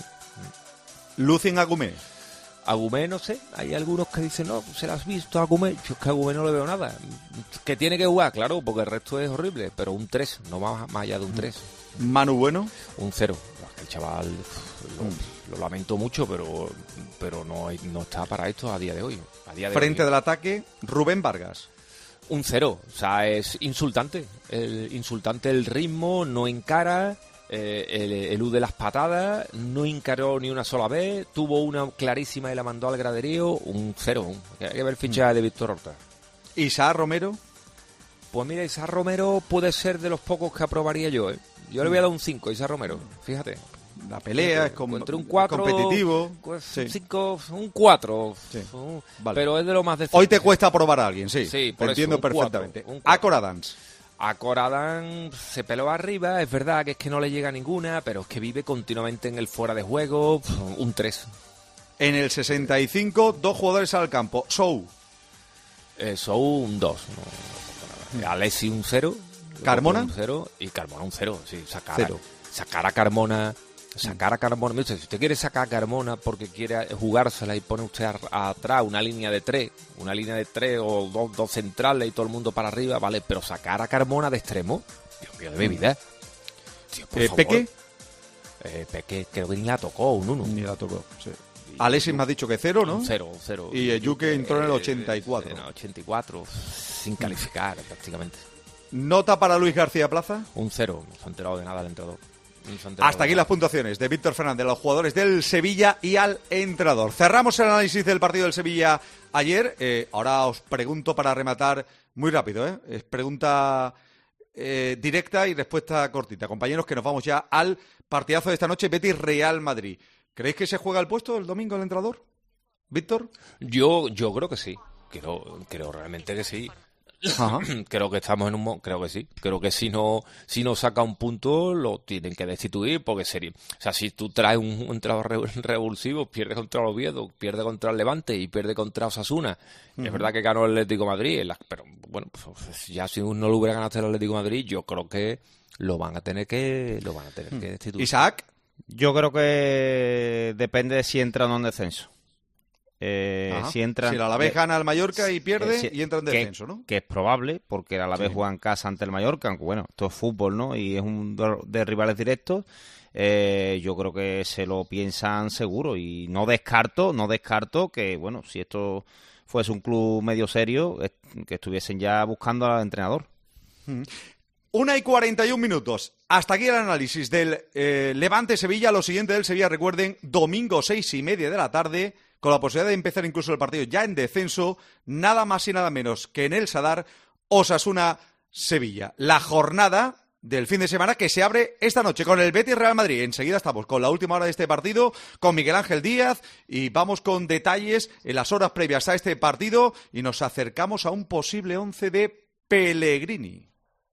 Lucien Agumé. Agumé, no sé. Hay algunos que dicen, no, ¿se la has visto a Agumé? Yo es que a Agumé no le veo nada. Que tiene que jugar, claro, porque el resto es horrible. Pero un 3, no más allá de un 3. Manu Bueno. Un 0. El chaval, lo lamento mucho, pero no está para esto a día de hoy. Frente del ataque, Rubén Vargas. Un 0. O sea, es insultante. Insultante el ritmo, no encara. Elude las patadas, no encaró ni una sola vez, tuvo una clarísima y la mandó al graderío. Un 0. Hay que ver fichaje de Víctor Horta. ¿Isaac Romero? Pues mira, Isaac Romero puede ser de los pocos que aprobaría yo, ¿eh? Yo le voy a dar un 5 a Isaac Romero, fíjate. La pelea es entre un 4, competitivo. Un 5, un 4. Sí. Vale. Pero es de lo más decente. Hoy te cuesta aprobar a alguien, sí. Sí, te entiendo perfectamente. Acor Adams. Coradán se peló arriba, es verdad que es que no le llega ninguna, pero es que vive continuamente en el fuera de juego. Un 3. En el 65, 2 jugadores al campo. Sou. Sou un 2. Alessi un 0. ¿Carmona? Un 0 y Carmona un 0. Sí, sacar a Carmona. Mira, si usted quiere sacar a Carmona porque quiere jugársela y pone usted atrás una línea de 3 o dos centrales y todo el mundo para arriba, vale, pero sacar a Carmona de extremo, Dios mío de mi vida. ¿Peque? Peque creo que ni la tocó, un 1. Ni la tocó, sí. Alexis me ha dicho que 0, ¿no? 0. Y Yuke entró en el 84. En el 84, sin calificar prácticamente. ¿Nota para Luis García Plaza? Un 0, no se ha enterado de nada el entrenador. Hasta aquí las puntuaciones de Víctor Fernández, los jugadores del Sevilla y al entrenador. Cerramos el análisis del partido del Sevilla ayer. Ahora os pregunto para rematar muy rápido, Es pregunta directa y respuesta cortita. Compañeros, que nos vamos ya al partidazo de esta noche, Betis-Real Madrid. ¿Creéis que se juega el puesto el domingo el entrenador? ¿Víctor? Yo creo que sí. Creo realmente que sí. Ajá. Creo que estamos en creo que sí. Creo que si no saca un punto lo tienen que destituir porque sería, o sea, si tú traes un entrenador revulsivo, pierde contra el Oviedo, pierde contra el Levante y pierde contra Osasuna. Es verdad que ganó el Atlético de Madrid, pero bueno, pues ya si uno lo hubiera ganado el Atlético de Madrid, yo creo que lo van a tener que destituir. Isaac, yo creo que depende de si entra o no en descenso. Si el Alavés gana al Mallorca y pierde y entra en descenso, ¿no? Que es probable, porque el Alavés juega en casa ante el Mallorca, aunque bueno, esto es fútbol, ¿no? Y es un de rivales directos. Yo creo que se lo piensan seguro y no descarto que, bueno, si esto fuese un club medio serio, que estuviesen ya buscando al entrenador. 1:41. Hasta aquí el análisis del Levante-Sevilla. Lo siguiente del Sevilla, recuerden, domingo 6:30 de la tarde, con la posibilidad de empezar incluso el partido ya en descenso, nada más y nada menos que en el Sadar, Osasuna-Sevilla. La jornada del fin de semana que se abre esta noche con el Betis-Real Madrid. Enseguida estamos con la última hora de este partido, con Miguel Ángel Díaz, y vamos con detalles en las horas previas a este partido y nos acercamos a un posible 11 de Pellegrini.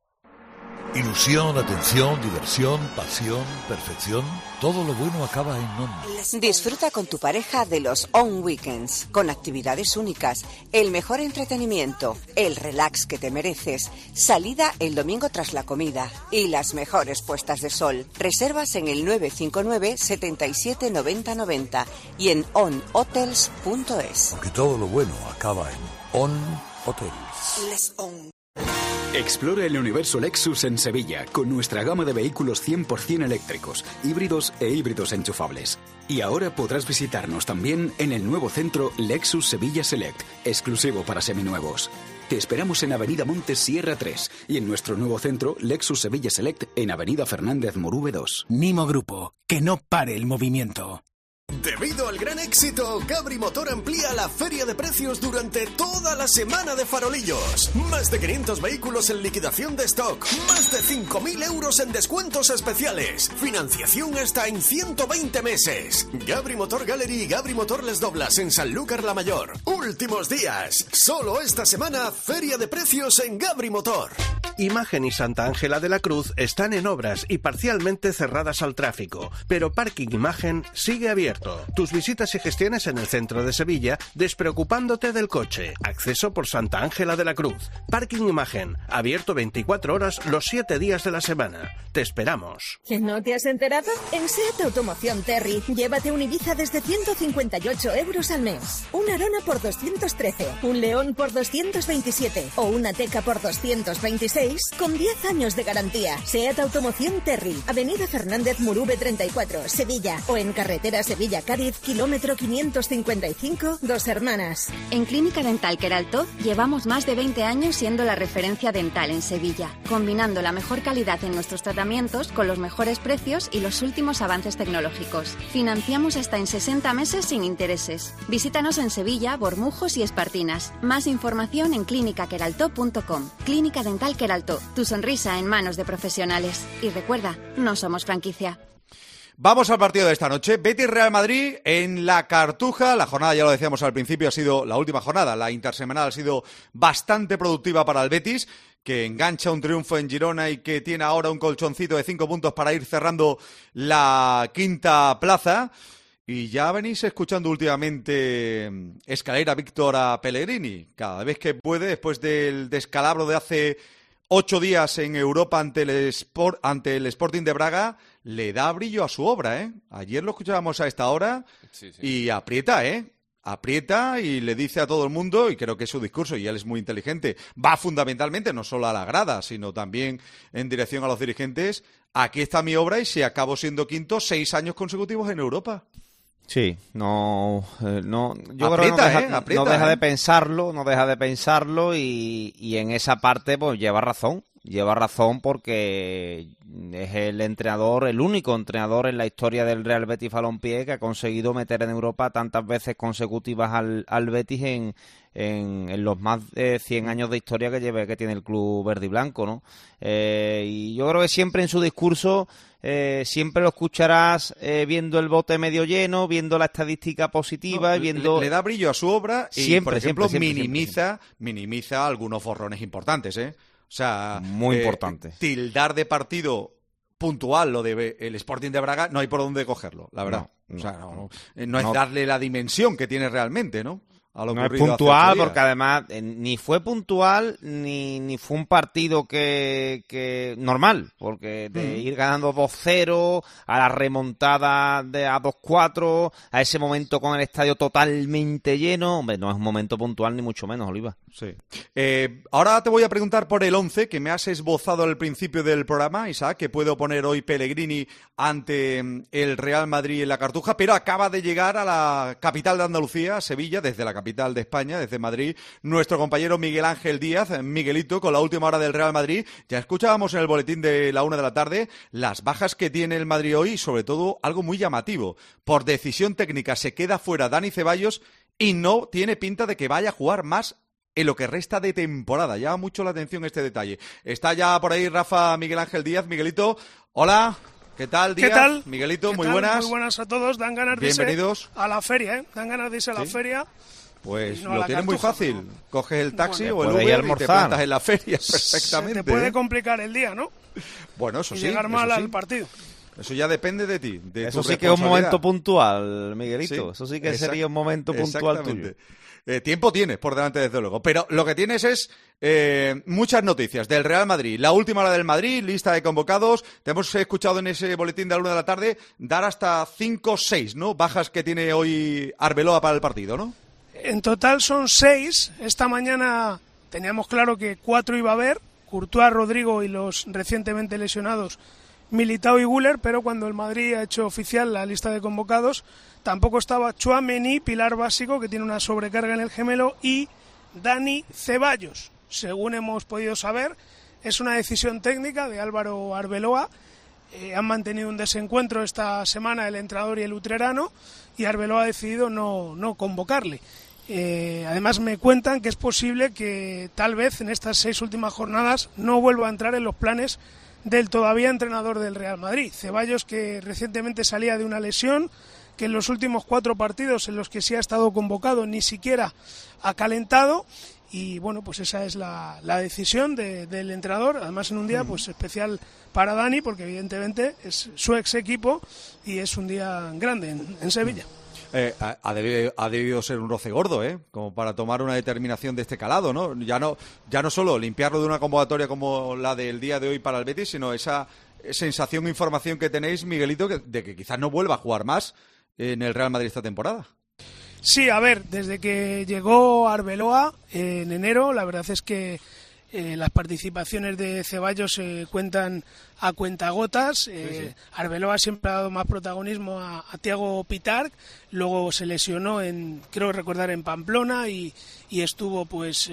Ilusión, atención, diversión, pasión, perfección. Todo lo bueno acaba en ON. Disfruta con tu pareja de los ON Weekends, con actividades únicas, el mejor entretenimiento, el relax que te mereces, salida el domingo tras la comida y las mejores puestas de sol. Reservas en el 959 77 90 90 y en onhotels.es. Porque todo lo bueno acaba en ON Hotels. Les ON. Explora el universo Lexus en Sevilla con nuestra gama de vehículos 100% eléctricos, híbridos e híbridos enchufables. Y ahora podrás visitarnos también en el nuevo centro Lexus Sevilla Select, exclusivo para seminuevos. Te esperamos en Avenida Montes Sierra 3 y en nuestro nuevo centro Lexus Sevilla Select en Avenida Fernández Morube 2. Nimo Grupo, que no pare el movimiento. Debido al gran éxito, Gabri Motor amplía la feria de precios durante toda la semana de farolillos. Más de 500 vehículos en liquidación de stock, más de 5.000 euros en descuentos especiales, financiación hasta en 120 meses. Gabri Motor Gallery y Gabri Motor Les Doblas en Sanlúcar la Mayor. Últimos días, solo esta semana, feria de precios en Gabri Motor. Imagen y Santa Ángela de la Cruz están en obras y parcialmente cerradas al tráfico, pero Parking Imagen sigue abierto. Tus visitas y gestiones en el centro de Sevilla, despreocupándote del coche. Acceso por Santa Ángela de la Cruz. Parking Imagen, abierto 24 horas los 7 días de la semana. Te esperamos. ¿Que no te has enterado? En SEAT Automoción Terry, llévate un Ibiza desde 158 euros al mes. Un Arona por 213, un León por 227 o una Teca por 226 con 10 años de garantía. SEAT Automoción Terry, Avenida Fernández Murube 34, Sevilla, o en carretera Sevilla-Cádiz, kilómetro 555, Dos Hermanas. En Clínica Dental Queraltó llevamos más de 20 años siendo la referencia dental en Sevilla, combinando la mejor calidad en nuestros tratamientos con los mejores precios y los últimos avances tecnológicos. Financiamos hasta en 60 meses sin intereses. Visítanos en Sevilla, Bormujos y Espartinas. Más información en clinicaqueraltó.com. Clínica Dental Queraltó, tu sonrisa en manos de profesionales. Y recuerda, no somos franquicia. Vamos al partido de esta noche. Betis-Real Madrid en la Cartuja. La jornada, ya lo decíamos al principio, ha sido la última jornada. La intersemanal ha sido bastante productiva para el Betis, que engancha un triunfo en Girona y que tiene ahora un colchoncito de 5 puntos para ir cerrando la quinta plaza. Y ya venís escuchando últimamente escalera Víctor a Pellegrini. Cada vez que puede, después del descalabro de hace 8 días en Europa ante el Sporting de Braga, le da brillo a su obra, ¿eh? Ayer lo escuchábamos a esta hora y aprieta, ¿eh? aprieta y le dice a todo el mundo, y creo que su discurso, y él es muy inteligente, va fundamentalmente no solo a la grada, sino también en dirección a los dirigentes. Aquí está mi obra y si acabo siendo quinto 6 años consecutivos en Europa. Sí, yo aprieta, creo que aprieta, no deja de pensarlo y en esa parte pues lleva razón porque es el único entrenador en la historia del Real Betis Balompié que ha conseguido meter en Europa tantas veces consecutivas al Betis en los más de 100 años de historia que tiene el club verde y blanco, ¿no? Y yo creo que siempre en su discurso siempre lo escucharás viendo el bote medio lleno, viendo la estadística positiva, viendo... Le da brillo a su obra y, siempre, por ejemplo, siempre. minimiza algunos borrones importantes, ¿eh? O sea, muy importante. Tildar de partido puntual lo de el Sporting de Braga, no hay por dónde cogerlo, la verdad. No es darle la dimensión que tiene realmente, ¿no? No es puntual porque además ni fue puntual ni fue un partido que normal, porque de ir ganando 2-0 a la remontada a 2-4, a ese momento con el estadio totalmente lleno, hombre, no es un momento puntual ni mucho menos, Oliva. Sí. Ahora te voy a preguntar por el 11 que me has esbozado al principio del programa, Isaac, que puede oponer hoy Pellegrini ante el Real Madrid en la Cartuja, pero acaba de llegar a la capital de Andalucía, Sevilla, desde la capital de España, desde Madrid, nuestro compañero Miguel Ángel Díaz, Miguelito, con la última hora del Real Madrid. Ya escuchábamos en el boletín de la 1 de la tarde las bajas que tiene el Madrid hoy y sobre todo algo muy llamativo. Por decisión técnica se queda fuera Dani Ceballos y no tiene pinta de que vaya a jugar más en lo que resta de temporada. Llama mucho la atención este detalle. Está ya por ahí Rafa Miguel Ángel Díaz. Miguelito, hola. ¿Qué tal, Díaz? ¿Qué tal? Miguelito, muy buenas. Muy buenas a todos. Dan ganas de irse a la feria, ¿eh? Dan ganas de irse a la feria. Pues no lo tienes muy fácil. No. Coges el taxi o el Uber y te plantas en la feria perfectamente. Se te puede complicar el día, ¿no? Bueno, eso y sí. llegar mal al partido. Eso ya depende de ti. Eso sí que es un momento puntual, Miguelito. Sí, eso sí que sería un momento puntual tuyo. Tiempo tienes por delante, desde luego. Pero lo que tienes es muchas noticias del Real Madrid. La última hora del Madrid, lista de convocados. Te hemos escuchado en ese boletín de la 1 de la tarde dar hasta 5 o 6, ¿no? Bajas que tiene hoy Arbeloa para el partido, ¿no? En total son 6. Esta mañana teníamos claro que 4 iba a haber. Courtois, Rodrigo y los recientemente lesionados Militao y Güler, pero cuando el Madrid ha hecho oficial la lista de convocados, tampoco estaba Tchouaméni, pilar básico, que tiene una sobrecarga en el gemelo, y Dani Ceballos. Según hemos podido saber, es una decisión técnica de Álvaro Arbeloa. Han mantenido un desencuentro esta semana el entrenador y el utrerano, y Arbeloa ha decidido no convocarle. Además me cuentan que es posible que tal vez en estas 6 últimas jornadas no vuelva a entrar en los planes del todavía entrenador del Real Madrid. Ceballos, que recientemente salía de una lesión, que en los últimos 4 partidos en los que sí ha estado convocado ni siquiera ha calentado, y bueno, pues esa es la decisión del entrenador, además en un día pues especial para Dani, porque evidentemente es su ex equipo y es un día grande en Sevilla. Ha debido ser un roce gordo, como para tomar una determinación de este calado, ¿no? Ya no solo limpiarlo de una convocatoria como la del día de hoy para el Betis, sino esa sensación e información que tenéis, Miguelito, de que quizás no vuelva a jugar más en el Real Madrid esta temporada. Sí, a ver, desde que llegó Arbeloa en enero, la verdad es que las participaciones de Ceballos se cuentan a cuentagotas. Sí. Arbeloa siempre ha dado más protagonismo a Thiago Pitarch, luego se lesionó creo recordar en Pamplona y estuvo pues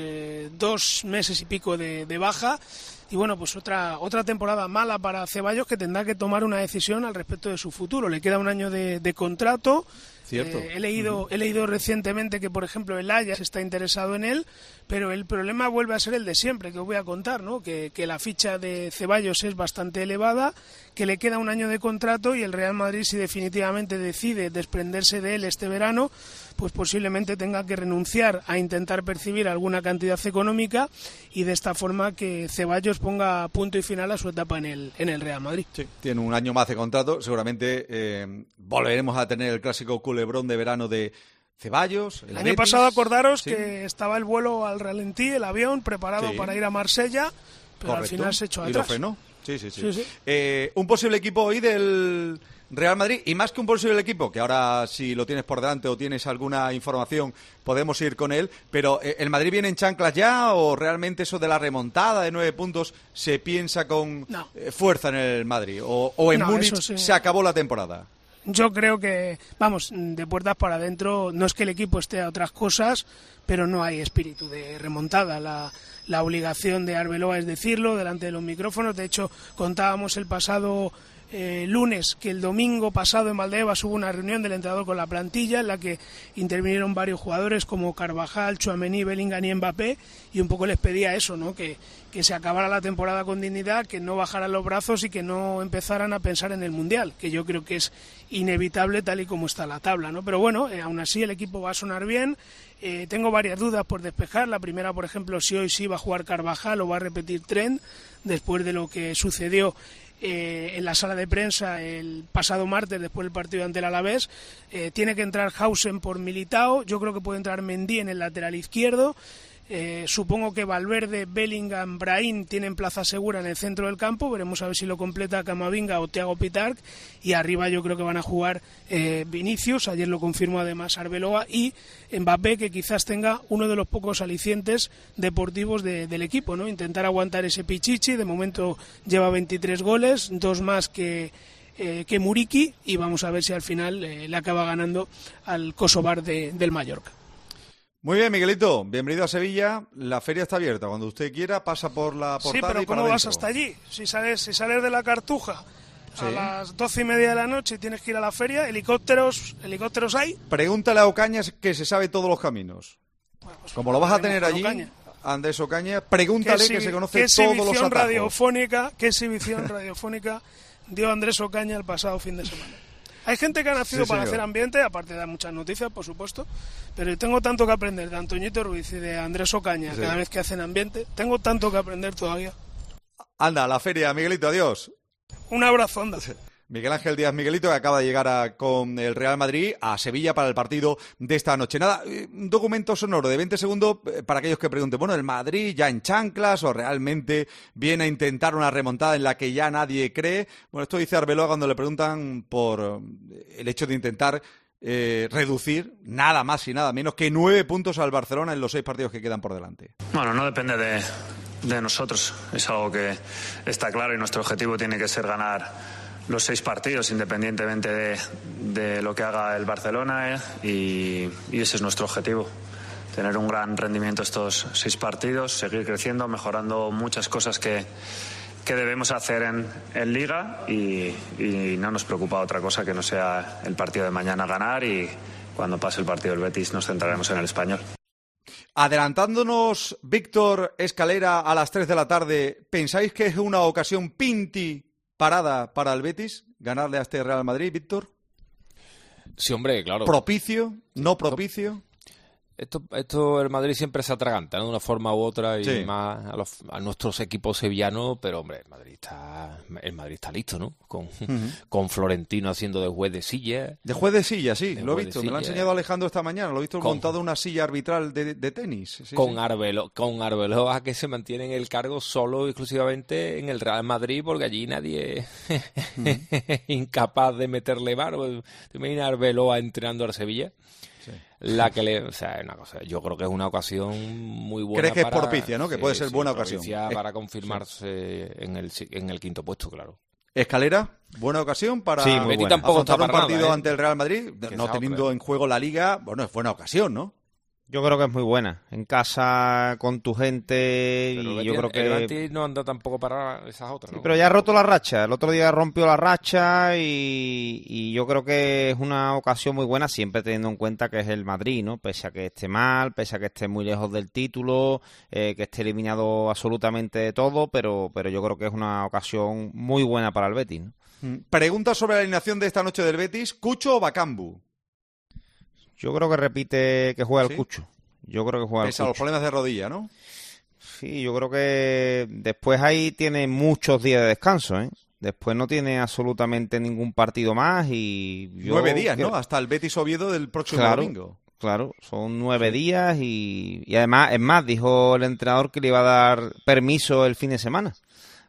2 meses y pico de baja. Y bueno, pues otra temporada mala para Ceballos, que tendrá que tomar una decisión al respecto de su futuro. Le queda un año de contrato. Cierto. He leído recientemente que, por ejemplo, el Ajax está interesado en él, pero el problema vuelve a ser el de siempre, que os voy a contar, ¿no? Que la ficha de Ceballos es bastante elevada, que le queda un año de contrato y el Real Madrid, si definitivamente decide desprenderse de él este verano, pues posiblemente tenga que renunciar a intentar percibir alguna cantidad económica y de esta forma que Ceballos ponga punto y final a su etapa en el Real Madrid. Sí, tiene un año más de contrato, seguramente volveremos a tener el clásico culebrón de verano de Ceballos. El año pasado acordaros que estaba el vuelo al ralentí, el avión preparado para ir a Marsella, pero al final se echó atrás. Y lo frenó. Sí. Un posible equipo hoy del Real Madrid, y más que un bolsillo del equipo, que ahora si lo tienes por delante o tienes alguna información podemos ir con él, pero ¿el Madrid viene en chanclas ya o realmente eso de la remontada de 9 puntos se piensa con fuerza en el Madrid? ¿O en Múnich se acabó la temporada? Yo creo que, vamos, de puertas para adentro, no es que el equipo esté a otras cosas, pero no hay espíritu de remontada. La obligación de Arbeloa es decirlo delante de los micrófonos. De hecho, contábamos el pasado lunes que el domingo pasado en Valdebebas hubo una reunión del entrenador con la plantilla en la que intervinieron varios jugadores como Carvajal, Tchouaméni, Bellingham y Mbappé, y un poco les pedía eso, ¿no? Que se acabara la temporada con dignidad, que no bajaran los brazos y que no empezaran a pensar en el Mundial, que yo creo que es inevitable tal y como está la tabla, ¿no? Pero bueno, aún así el equipo va a sonar bien. Tengo varias dudas por despejar. La primera, por ejemplo, si hoy sí va a jugar Carvajal o va a repetir Trent después de lo que sucedió en la sala de prensa el pasado martes después del partido ante el Alavés. Tiene que entrar Hausen por Militao. Yo creo que puede entrar Mendy en el lateral izquierdo. Supongo que Valverde, Bellingham, Brahim tienen plaza segura en el centro del campo. Veremos a ver si lo completa Camavinga o Thiago Pitarch. Y arriba yo creo que van a jugar Vinicius, ayer lo confirmó además Arbeloa, y Mbappé, que quizás tenga uno de los pocos alicientes deportivos del equipo, ¿no? Intentar aguantar ese Pichichi. De momento lleva 23 goles, 2 más que Muriqui, y vamos a ver si al final le acaba ganando al Kosovar del Mallorca. Muy bien, Miguelito, bienvenido a Sevilla. La feria está abierta. Cuando usted quiera pasa por la portada. Sí, pero y ¿cómo para vas adentro? hasta allí? Si sales de la Cartuja a las 12:30 de la noche y tienes que ir a la feria, ¿helicópteros hay? Pregúntale a Ocaña, que se sabe todos los caminos. Pues como lo vas a tener allí, Ocaña. Andrés Ocaña, pregúntale que se conoce todos los atajos. ¿Qué exhibición radiofónica dio Andrés Ocaña el pasado fin de semana? Hay gente que ha nacido para hacer ambiente, aparte de dar muchas noticias, por supuesto, pero tengo tanto que aprender de Antoñito Ruiz y de Andrés Ocaña cada vez que hacen ambiente. Tengo tanto que aprender todavía. Anda, a la feria, Miguelito, adiós. Un abrazo, anda. Miguel Ángel Díaz Miguelito, que acaba de llegar con el Real Madrid a Sevilla para el partido de esta noche. Nada, un documento sonoro de 20 segundos para aquellos que pregunten, bueno, ¿el Madrid ya en chanclas o realmente viene a intentar una remontada en la que ya nadie cree? Bueno, esto dice Arbeloa cuando le preguntan por el hecho de intentar reducir nada más y nada menos que 9 puntos al Barcelona en los 6 partidos que quedan por delante. Bueno, no depende de nosotros, es algo que está claro y nuestro objetivo tiene que ser ganar los 6 partidos independientemente de lo que haga el Barcelona, y ese es nuestro objetivo, tener un gran rendimiento estos 6 partidos, seguir creciendo, mejorando muchas cosas que debemos hacer en Liga, y no nos preocupa otra cosa que no sea el partido de mañana ganar, y cuando pase el partido del Betis nos centraremos en el Español. Adelantándonos, Víctor Escalera, a las 3 de la tarde, ¿pensáis que es una ocasión parada para el Betis ganarle a este Real Madrid, Víctor? Sí, hombre, claro. ¿Propicio? ¿No propicio? Esto el Madrid siempre se atraganta, ¿no? De una forma u otra, y sí, más a nuestros equipos sevillanos, pero hombre, el Madrid está listo, ¿no? Con Florentino haciendo de juez de silla. De juez de silla, sí, lo he visto. Me lo ha enseñado Alejandro esta mañana. Lo he visto montado en una silla arbitral de tenis. Sí, con Arbeloa, que se mantiene en el cargo solo exclusivamente en el Real Madrid, porque allí nadie es incapaz de meterle mano. ¿Te imaginas Arbeloa entrenando al Sevilla? La que o sea, una cosa, yo creo que es una ocasión muy buena. ¿Crees que es propicia, no? Que puede ser buena ocasión. Para confirmarse en el quinto puesto, claro. Escalera, buena ocasión para afrontar un partido nada, ante el Real Madrid, no teniendo en juego la Liga. Bueno, es buena ocasión, ¿no? Yo creo que es muy buena. En casa, con tu gente, pero y yo creo que... El Betis no anda tampoco para esas otras, ¿no? Sí, pero ya ha roto la racha. El otro día rompió la racha y yo creo que es una ocasión muy buena, siempre teniendo en cuenta que es el Madrid, ¿no? Pese a que esté mal, pese a que esté muy lejos del título, que esté eliminado absolutamente de todo, pero yo creo que es una ocasión muy buena para el Betis, ¿no? Pregunta sobre la alineación de esta noche del Betis, ¿Cucho o Bakambu? Yo creo que repite que juega el Cucho. Yo creo que juega el Cucho. Pese a los problemas de rodilla, ¿no? Sí, yo creo que después ahí tiene muchos días de descanso, ¿eh? Después no tiene absolutamente ningún partido más y... 9 días, ¿no? Hasta el Betis Oviedo del próximo domingo. Claro, son 9 días y además, es más, dijo el entrenador que le iba a dar permiso el fin de semana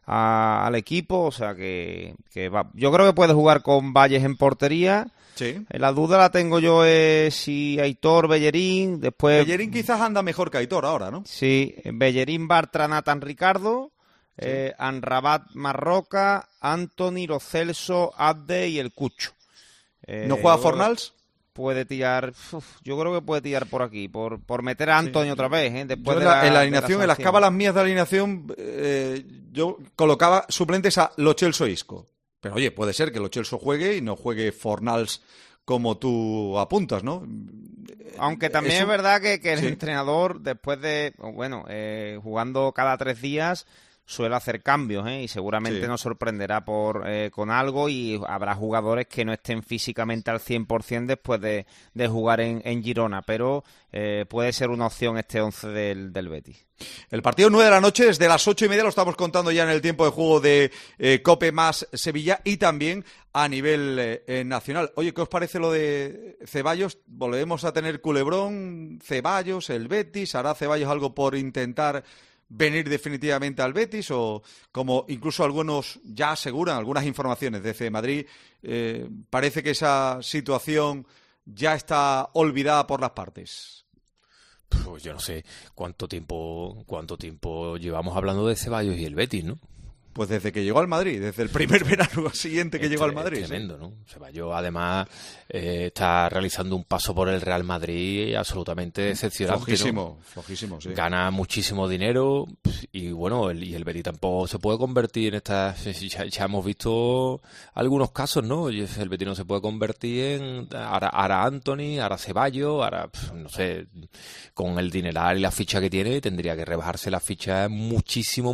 al equipo, o sea que va. Yo creo que puede jugar con Valles en portería. Sí. La duda la tengo yo es si Aitor, Bellerín, después... Bellerín quizás anda mejor que Aitor ahora, ¿no? Sí, Bellerín, Bartra, Nathan, Ricardo, Anrabat, Marroca, Anthony, Lo Celso, Abde y el Cucho. ¿No juega Fornals? Puede tirar, yo creo que puede tirar por aquí, por meter a Anthony otra vez. Después yo de en la alineación, en las cábalas mías de alineación, yo colocaba suplentes a Lo Celso e Isco. Pero oye, puede ser que Lo Celso juegue y no juegue Fornals como tú apuntas, ¿no? Aunque también es verdad que el entrenador, después de, jugando cada 3 días, suele hacer cambios, y seguramente nos sorprenderá con algo, y habrá jugadores que no estén físicamente al 100% después de jugar en Girona, pero puede ser una opción este 11 del Betis. El partido 9 de la noche, desde las 8:30, lo estamos contando ya en el tiempo de juego de COPE más Sevilla y también a nivel nacional. Oye, ¿qué os parece lo de Ceballos? ¿Volvemos a tener culebrón? ¿Ceballos, el Betis? ¿Hará Ceballos algo por intentar venir definitivamente al Betis? O como incluso algunos ya aseguran, algunas informaciones desde Madrid, parece que esa situación ya está olvidada por las partes. Pues yo no sé cuánto tiempo llevamos hablando de Ceballos y el Betis, ¿no? Pues desde que llegó al Madrid, desde el primer verano siguiente que llegó al Madrid. Es tremendo, ¿no? Ceballos además está realizando un paso por el Real Madrid absolutamente decepcionante. Flojísimo, sí. Gana muchísimo dinero y bueno, el Betis tampoco se puede convertir en estas... Ya hemos visto algunos casos, ¿no? El Betis no se puede convertir en... Ahora Anthony, ahora Ceballos, ahora, no sé, con el dineral y la ficha que tiene, tendría que rebajarse la ficha muchísimo.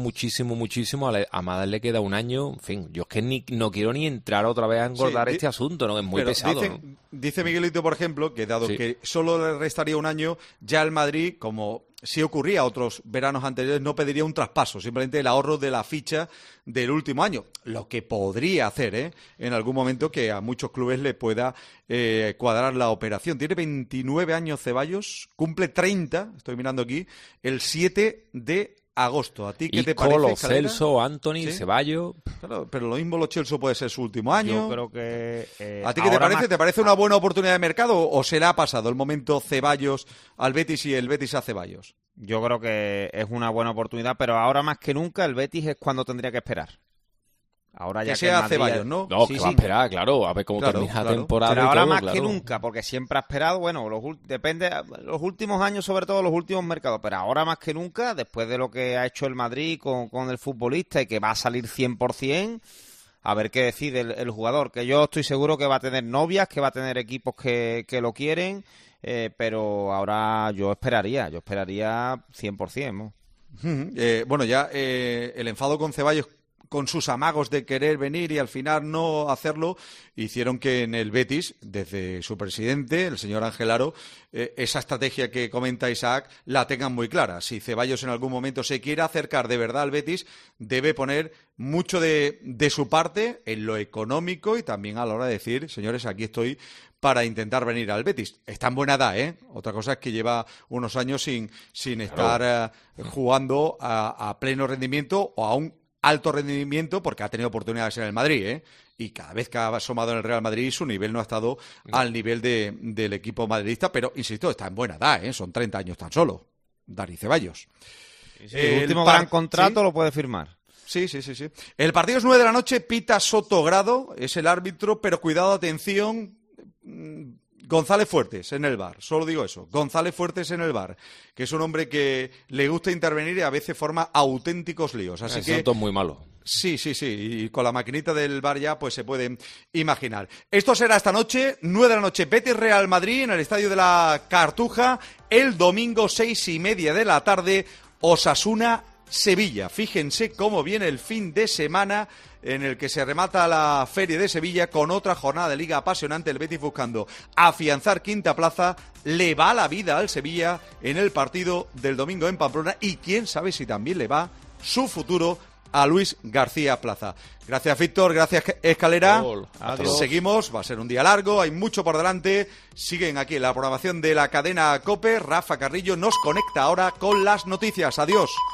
A Madrid le queda un año, en fin, yo es que no quiero ni entrar otra vez a engordar este asunto, ¿no? Es muy pesado, Dice Miguelito, por ejemplo, que dado que solo le restaría un año, ya el Madrid, como sí ocurría otros veranos anteriores, no pediría un traspaso, simplemente el ahorro de la ficha del último año, lo que podría hacer en algún momento que a muchos clubes le pueda cuadrar la operación. Tiene 29 años Ceballos, cumple 30, estoy mirando aquí, el 7 de agosto. ¿A ti qué te parece, Lo Celso, Anthony, Ceballos? Claro, pero lo mismo Lo Celso puede ser su último año. Yo creo que... ¿A ti qué te parece? ¿Te parece una buena oportunidad de mercado o se le ha pasado el momento Ceballos al Betis y el Betis a Ceballos? Yo creo que es una buena oportunidad, pero ahora más que nunca el Betis es cuando tendría que esperar. Ahora ya que sea Ceballos, ¿no? No, que va a esperar, claro, a ver cómo termina la temporada. Pero ahora más que nunca, porque siempre ha esperado, bueno, depende, los últimos años, sobre todo los últimos mercados, pero ahora más que nunca, después de lo que ha hecho el Madrid con el futbolista y que va a salir 100%, a ver qué decide el jugador, que yo estoy seguro que va a tener novias, que va a tener equipos que lo quieren, pero ahora yo esperaría 100%, ¿no? Bueno, ya el enfado con Ceballos, con sus amagos de querer venir y al final no hacerlo, hicieron que en el Betis, desde su presidente, el señor Ángel Aro, esa estrategia que comenta Isaac la tengan muy clara. Si Ceballos en algún momento se quiere acercar de verdad al Betis, debe poner mucho de su parte en lo económico y también a la hora de decir, señores, aquí estoy para intentar venir al Betis. Está en buena edad, ¿eh? Otra cosa es que lleva unos años sin estar jugando a pleno rendimiento o a un alto rendimiento, porque ha tenido oportunidades en el Madrid, y cada vez que ha asomado en el Real Madrid su nivel no ha estado al nivel del equipo madridista, pero insisto, está en buena edad, son 30 años tan solo, Dani Ceballos. El último gran contrato lo puede firmar. Sí. El partido es 9 de la noche, pita Sotogrado, es el árbitro, pero cuidado, atención, González Fuertes en el VAR, solo digo eso, González Fuertes en el VAR, que es un hombre que le gusta intervenir y a veces forma auténticos líos. Así que es muy malo. Sí, y con la maquinita del VAR ya pues se pueden imaginar. Esto será esta noche, 9 de la noche, Betis Real Madrid en el Estadio de la Cartuja, el domingo 6:30 de la tarde, Osasuna Sevilla. Fíjense cómo viene el fin de semana en el que se remata la Feria de Sevilla con otra jornada de Liga apasionante. El Betis buscando afianzar quinta plaza, le va la vida al Sevilla en el partido del domingo en Pamplona y quién sabe si también le va su futuro a Luis García Plaza. Gracias, Víctor, gracias, Escalera. Adiós. Seguimos, va a ser un día largo, hay mucho por delante. Siguen aquí en la programación de la cadena COPE. Rafa Carrillo nos conecta ahora con las noticias. Adiós.